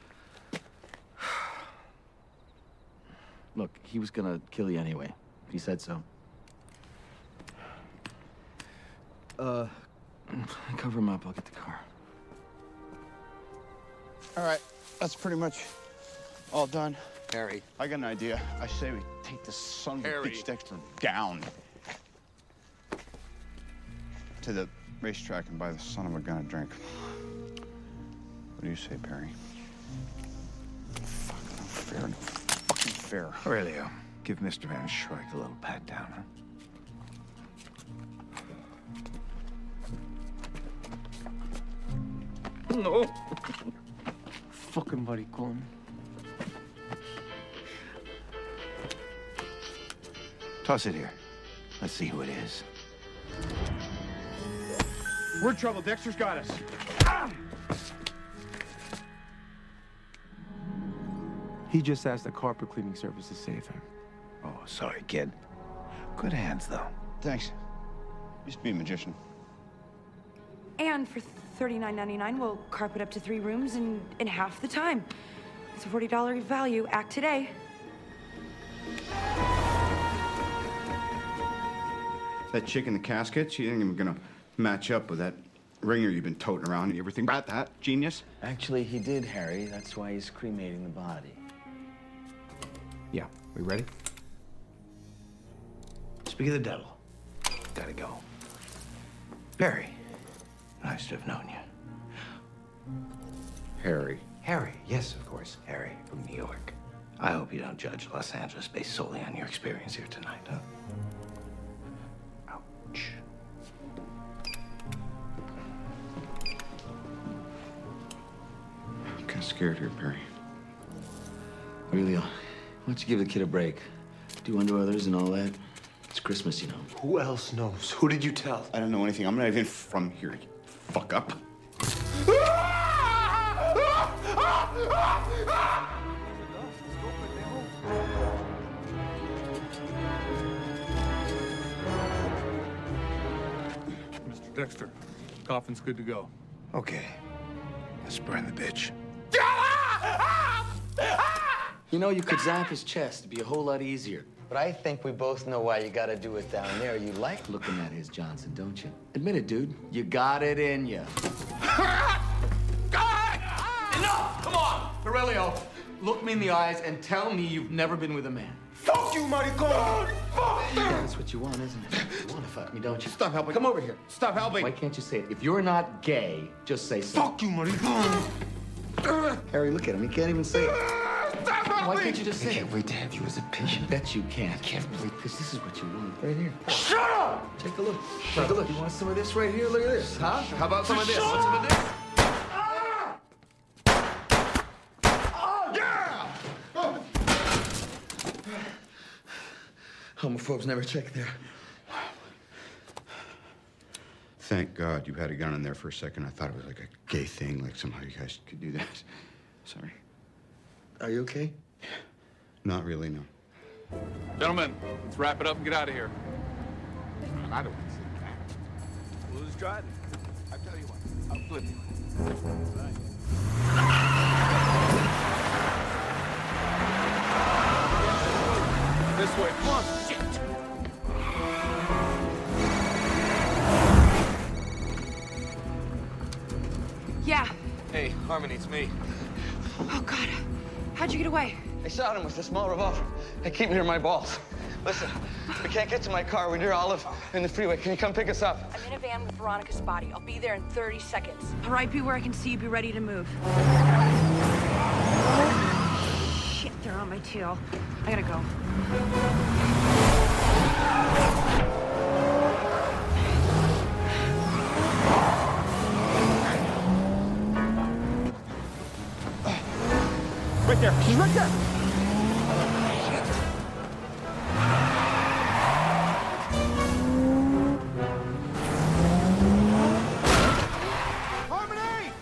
Look, he was gonna kill you anyway. He said so. Cover him up. I'll get the car. All right, that's pretty much all done. Harry. I got an idea. I say we take the son of a bitch Dexter down to the racetrack and buy the son of a gun a drink. What do you say, Perry? Fucking fair. Aurelio, give Mr. Van Schreck a little pat down, huh? No. Fucking maricón. Toss it here. Let's see who it is. We're in trouble. Dexter's got us. He just asked the carpet cleaning service to save him. Oh, sorry, kid. Good hands, though. Thanks. Used to be a magician. And for $39.99, we'll carpet up to 3 rooms in half the time. It's a $40 value. Act today. That chick in the casket, she ain't even gonna match up with that ringer you've been toting around. You ever think about that, genius? Actually, he did, Harry. That's why he's cremating the body. Yeah, we ready? Speak of the devil. Gotta go. Barry, nice to have known you. Harry. Harry, yes, of course, Harry from New York. I hope you don't judge Los Angeles based solely on your experience here tonight, huh? Ouch. I'm kind of scared here, Perry. Aurelio, why don't you give the kid a break? Do unto others and all that. It's Christmas, you know. Who else knows? Who did you tell? I don't know anything. I'm not even from here, you fuck up. Mr. Dexter, coffin's good to go. Okay. Let's burn the bitch. You know, you could zap his chest. It'd be a whole lot easier. But I think we both know why you gotta do it down there. You like looking at his Johnson, don't you? Admit it, dude. You got it in you. Enough! Come on! Aurelio, look me in the eyes and tell me you've never been with a man. Fuck you, maricon! Fuck! Yeah, that's what you want, isn't it? You want to fuck me, don't you? Stop helping. Come over here. Stop helping. Why can't you say it? If you're not gay, just say so. Fuck you, maricon! Harry, look at him. He can't even say it. Stop helping! Why can't you just say I it? can't wait to have you as a patient. Bet you can't. I can't wait, because this is what you want right here. Shut up! Take a look. Take a look. You want some of this right here? Look at this, huh? How about some of this? Want some of this? Homophobes never check there. Thank God you had a gun in there for a second. I thought it was like a gay thing, like somehow you guys could do that. Sorry. Are you okay? Not really, no. Gentlemen, let's wrap it up and get out of here. I don't want to see that. Who's driving? I tell you what, I'll flip you. This way, come on. Shit. Yeah. Hey, Harmony, it's me. Oh, God. How'd you get away? I shot him with a small revolver. I keep near my balls. Listen, we can't get to my car. We're near Olive in the freeway. Can you come pick us up? I'm in a van with Veronica's body. I'll be there in 30 seconds. All right, be where I can see you. Be ready to move. Shit, they're on my tail. I gotta go. Right there. She's right there. Harmony!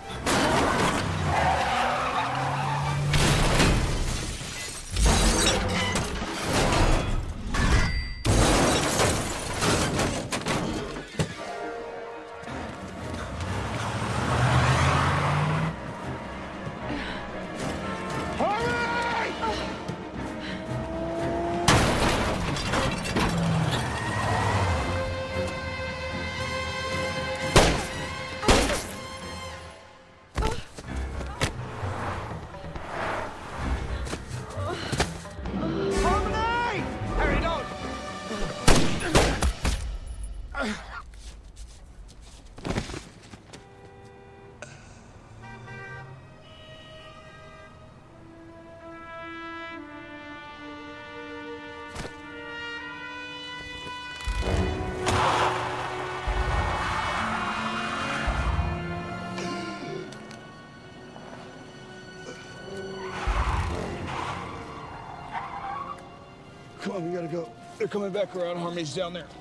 Come on, we gotta go. They're coming back around. Harmony's down there.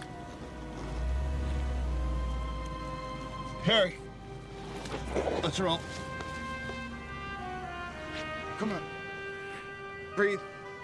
Harry. Let's roll. Come on. Breathe.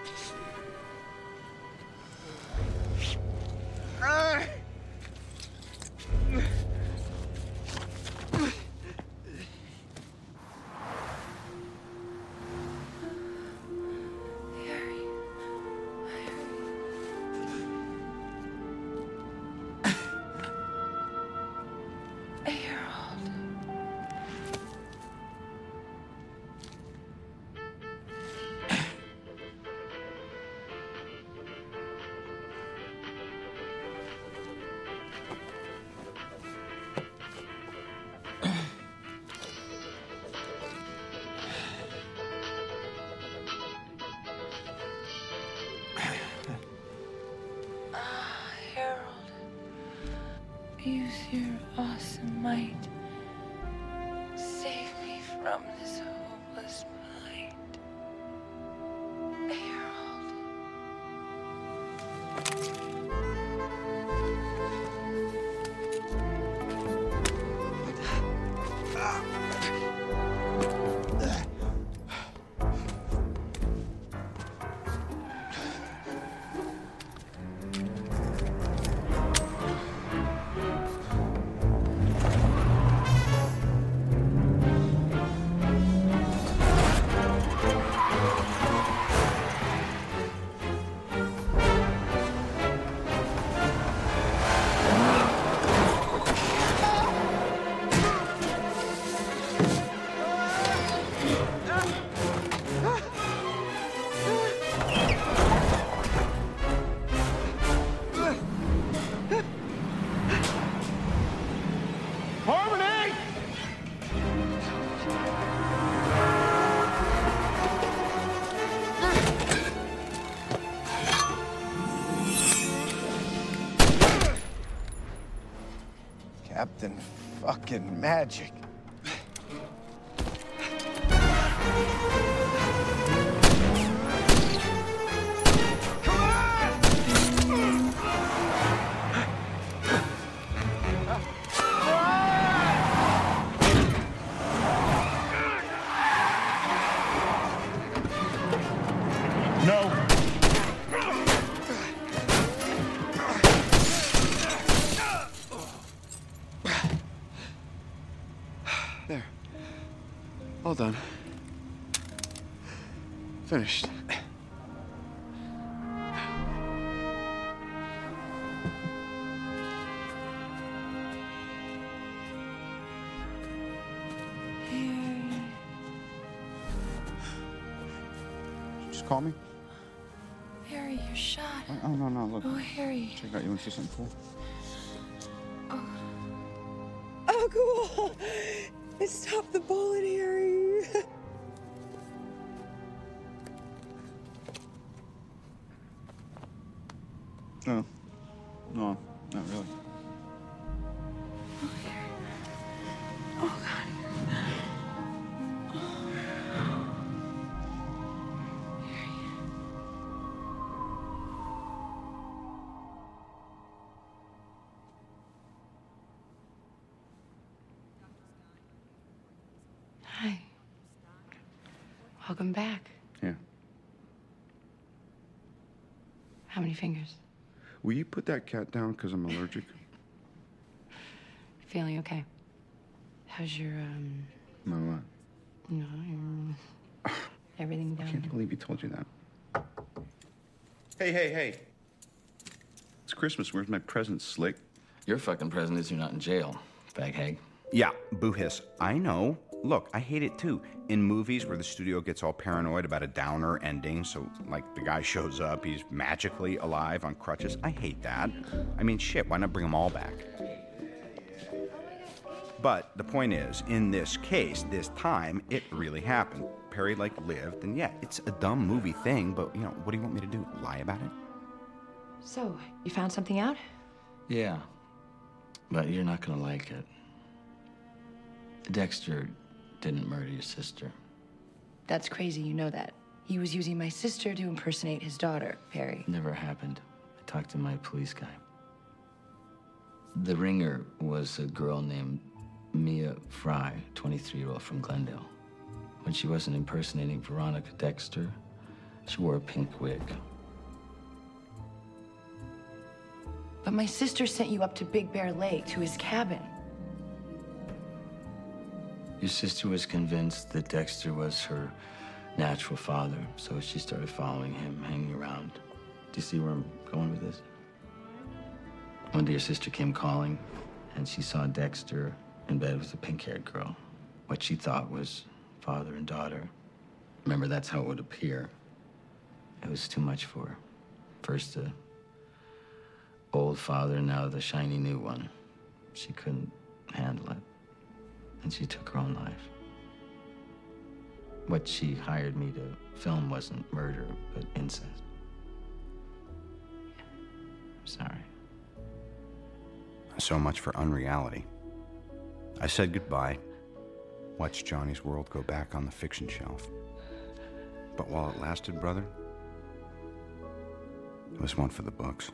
Use your awesome might. Save me from this hopeless plight. Harold. Captain fucking Magic. There. All done. Finished. Just call me. Harry, you're shot. Oh, no, look. Oh, Harry. Check out. You want to see something cool? Oh, cool. It stopped the bullet, Harry. No, not really. Oh, God. Hi. Welcome back. Yeah. How many fingers? Will you put that cat down because I'm allergic? Feeling okay. How's your, My what? no, everything I down? can't believe he told you that. Hey. It's Christmas. Where's my present, Slick? Your fucking present is you're not in jail, fag hag. Yeah, boo hiss. I know. Look, I hate it too. In movies where the studio gets all paranoid about a downer ending, so like the guy shows up, he's magically alive on crutches. I hate that. I mean, shit, why not bring them all back? But the point is, in this case, this time, it really happened. Perry, like, lived, and yeah, it's a dumb movie thing, but, you know, what do you want me to do? Lie about it? So, you found something out? Yeah, but you're not gonna like it. Dexter didn't murder your sister. That's crazy, you know that. He was using my sister to impersonate his daughter, Perry. Never happened. I talked to my police guy. The ringer was a girl named Mia Fry, 23-year-old from Glendale. When she wasn't impersonating Veronica Dexter, she wore a pink wig. But my sister sent you up to Big Bear Lake, to his cabin. Your sister was convinced that Dexter was her natural father, so she started following him, hanging around. Do you see where I'm going with this? One day your sister came calling, and she saw Dexter in bed with a pink-haired girl. What she thought was father and daughter. Remember, that's how it would appear. It was too much for her. First the old father, now the shiny new one. She couldn't handle it. And she took her own life. What she hired me to film wasn't murder, but incest. I'm sorry. So much for unreality. I said goodbye, watched Johnny's World go back on the fiction shelf. But while it lasted, brother, it was one for the books.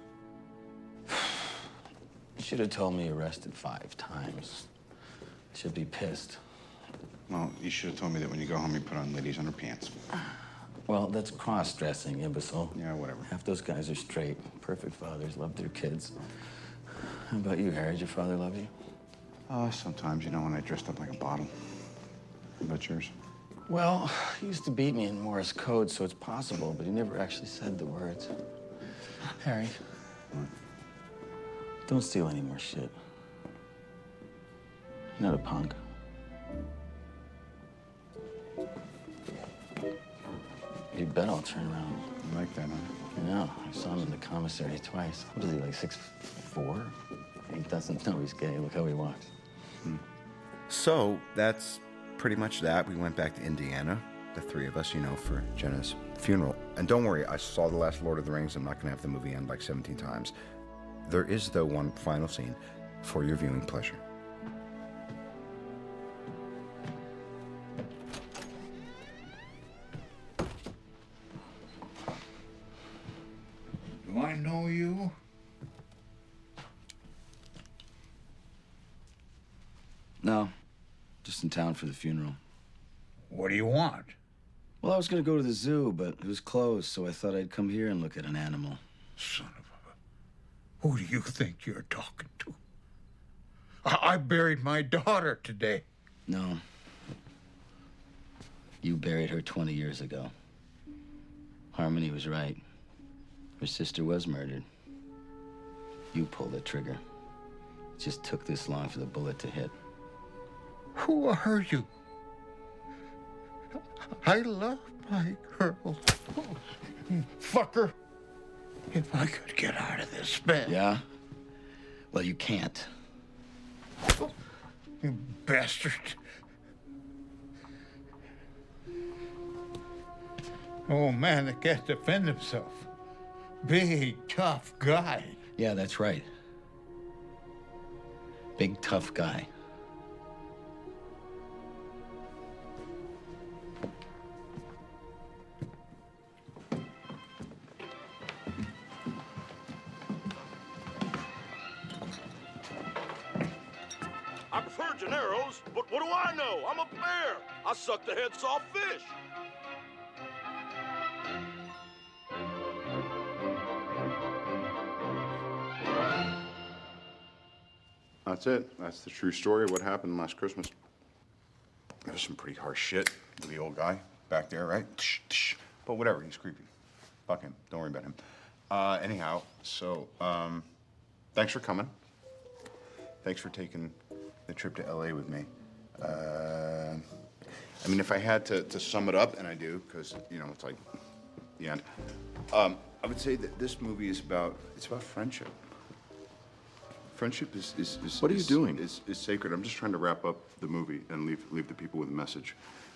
You should have told me you arrested 5 times. Should be pissed. Well, you should have told me that when you go home, you put on ladies' underpants. Well, that's cross-dressing, imbecile. Yeah, whatever. Half those guys are straight, perfect fathers, love their kids. How about you, Harry? Did your father love you? Sometimes, you know, when I dressed up like a bottle. How about yours? Well, he used to beat me in Morse code, so it's possible, but he never actually said the words. Harry, don't steal any more shit. You're not a punk. You bet I'll turn around. You like that, huh? I know. I saw him in the commissary twice. What is he, like 6'4"? He doesn't know he's gay. Look how he walks. So that's pretty much that. We went back to Indiana, the 3 of us, you know, for Jenna's funeral. And don't worry, I saw the last Lord of the Rings. I'm not going to have the movie end like 17 times. There is, though, one final scene for your viewing pleasure. No, just in town for the funeral. What do you want? Well, I was gonna go to the zoo, but it was closed, so I thought I'd come here and look at an animal. Son of a... Who do you think you're talking to? I buried my daughter today. No. You buried her 20 years ago. Harmony was right. Her sister was murdered. You pulled the trigger. It just took this long for the bullet to hit. Who are you? I love my girl. Fucker. If I could get out of this bed. Yeah? Well, you can't. You bastard. Oh, man that can't defend himself. Big, tough guy. Yeah, that's right. Big, tough guy. I prefer Gennaro's, but what do I know? I'm a bear. I suck the heads off fish. That's it. That's the true story of what happened last Christmas. That was some pretty harsh shit with the old guy back there, right? But whatever, he's creepy. Fuck him. Don't worry about him. Anyhow, so, thanks for coming. Thanks for taking the trip to LA with me. I mean, if I had to sum it up, and I do, because, you know, it's like the end, I would say that this movie is about friendship. Friendship is What are you doing? Is sacred. I'm just trying to wrap up the movie and leave the people with a message.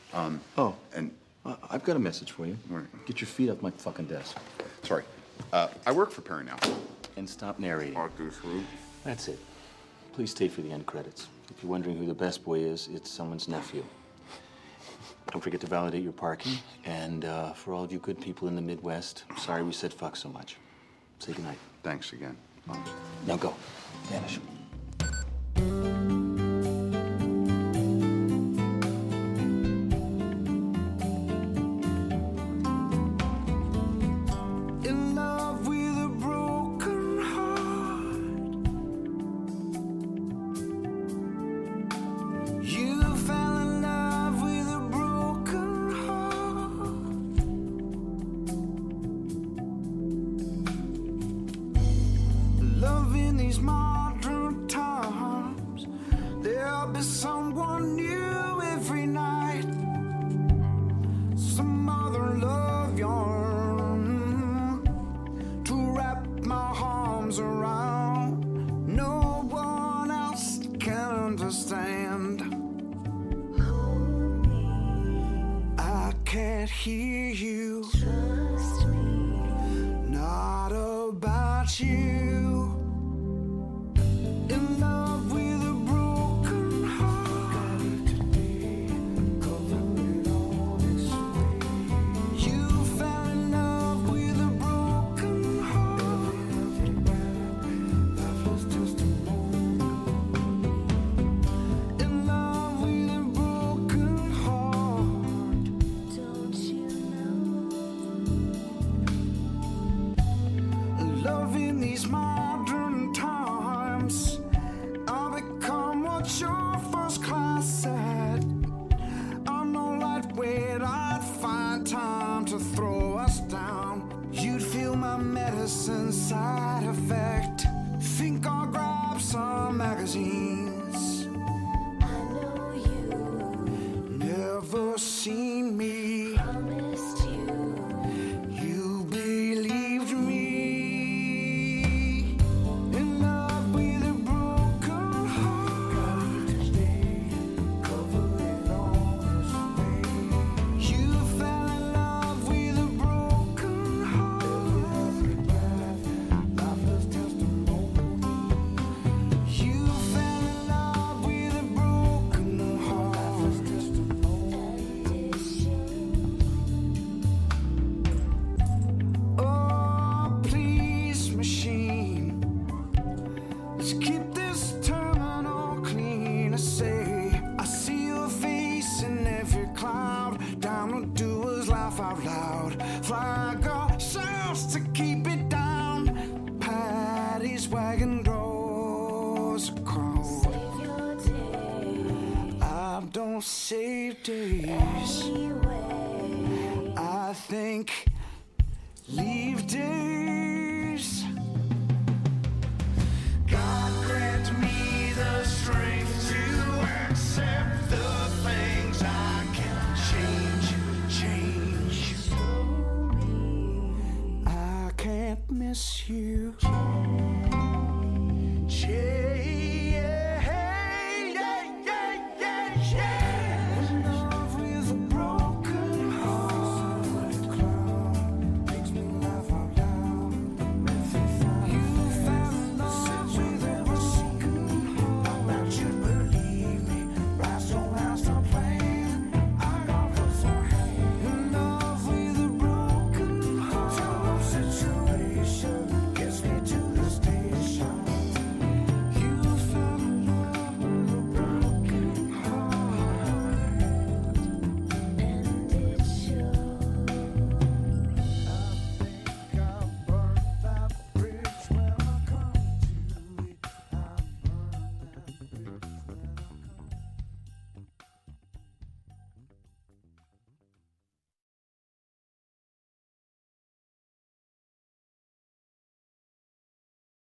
I've got a message for you. Right. Get your feet off my fucking desk. Sorry. I work for Perry now. And stop narrating. Arthur through. That's it. Please stay for the end credits. If you're wondering who the best boy is, it's someone's nephew. Don't forget to validate your parking. And for all of you good people in the Midwest, sorry we said fuck so much. Say goodnight. Thanks again. Now go. Vanish. In love with a broken heart. You fell in love with a broken heart. Love in these modern times. There'll be someone new every night. Some other love yarn to wrap my arms around. No one else can understand. I can't hear you. Trust me. Not about you. In love with a broken heart. You fell in love with a broken heart. Life was just a moment. In love with a broken heart. Don't you know? Love in these modern times. I'll become what your first class said. I'm no lightweight, I'd find time to throw us down. You'd feel my medicine side effect. Think I'll grab some magazines. I know you never seen me. Promised you. You believed me. In love with a broken heart. Cover it all. You fell in love with a broken heart. Life was just a moment. You fell in was a crowd. I don't save days. I think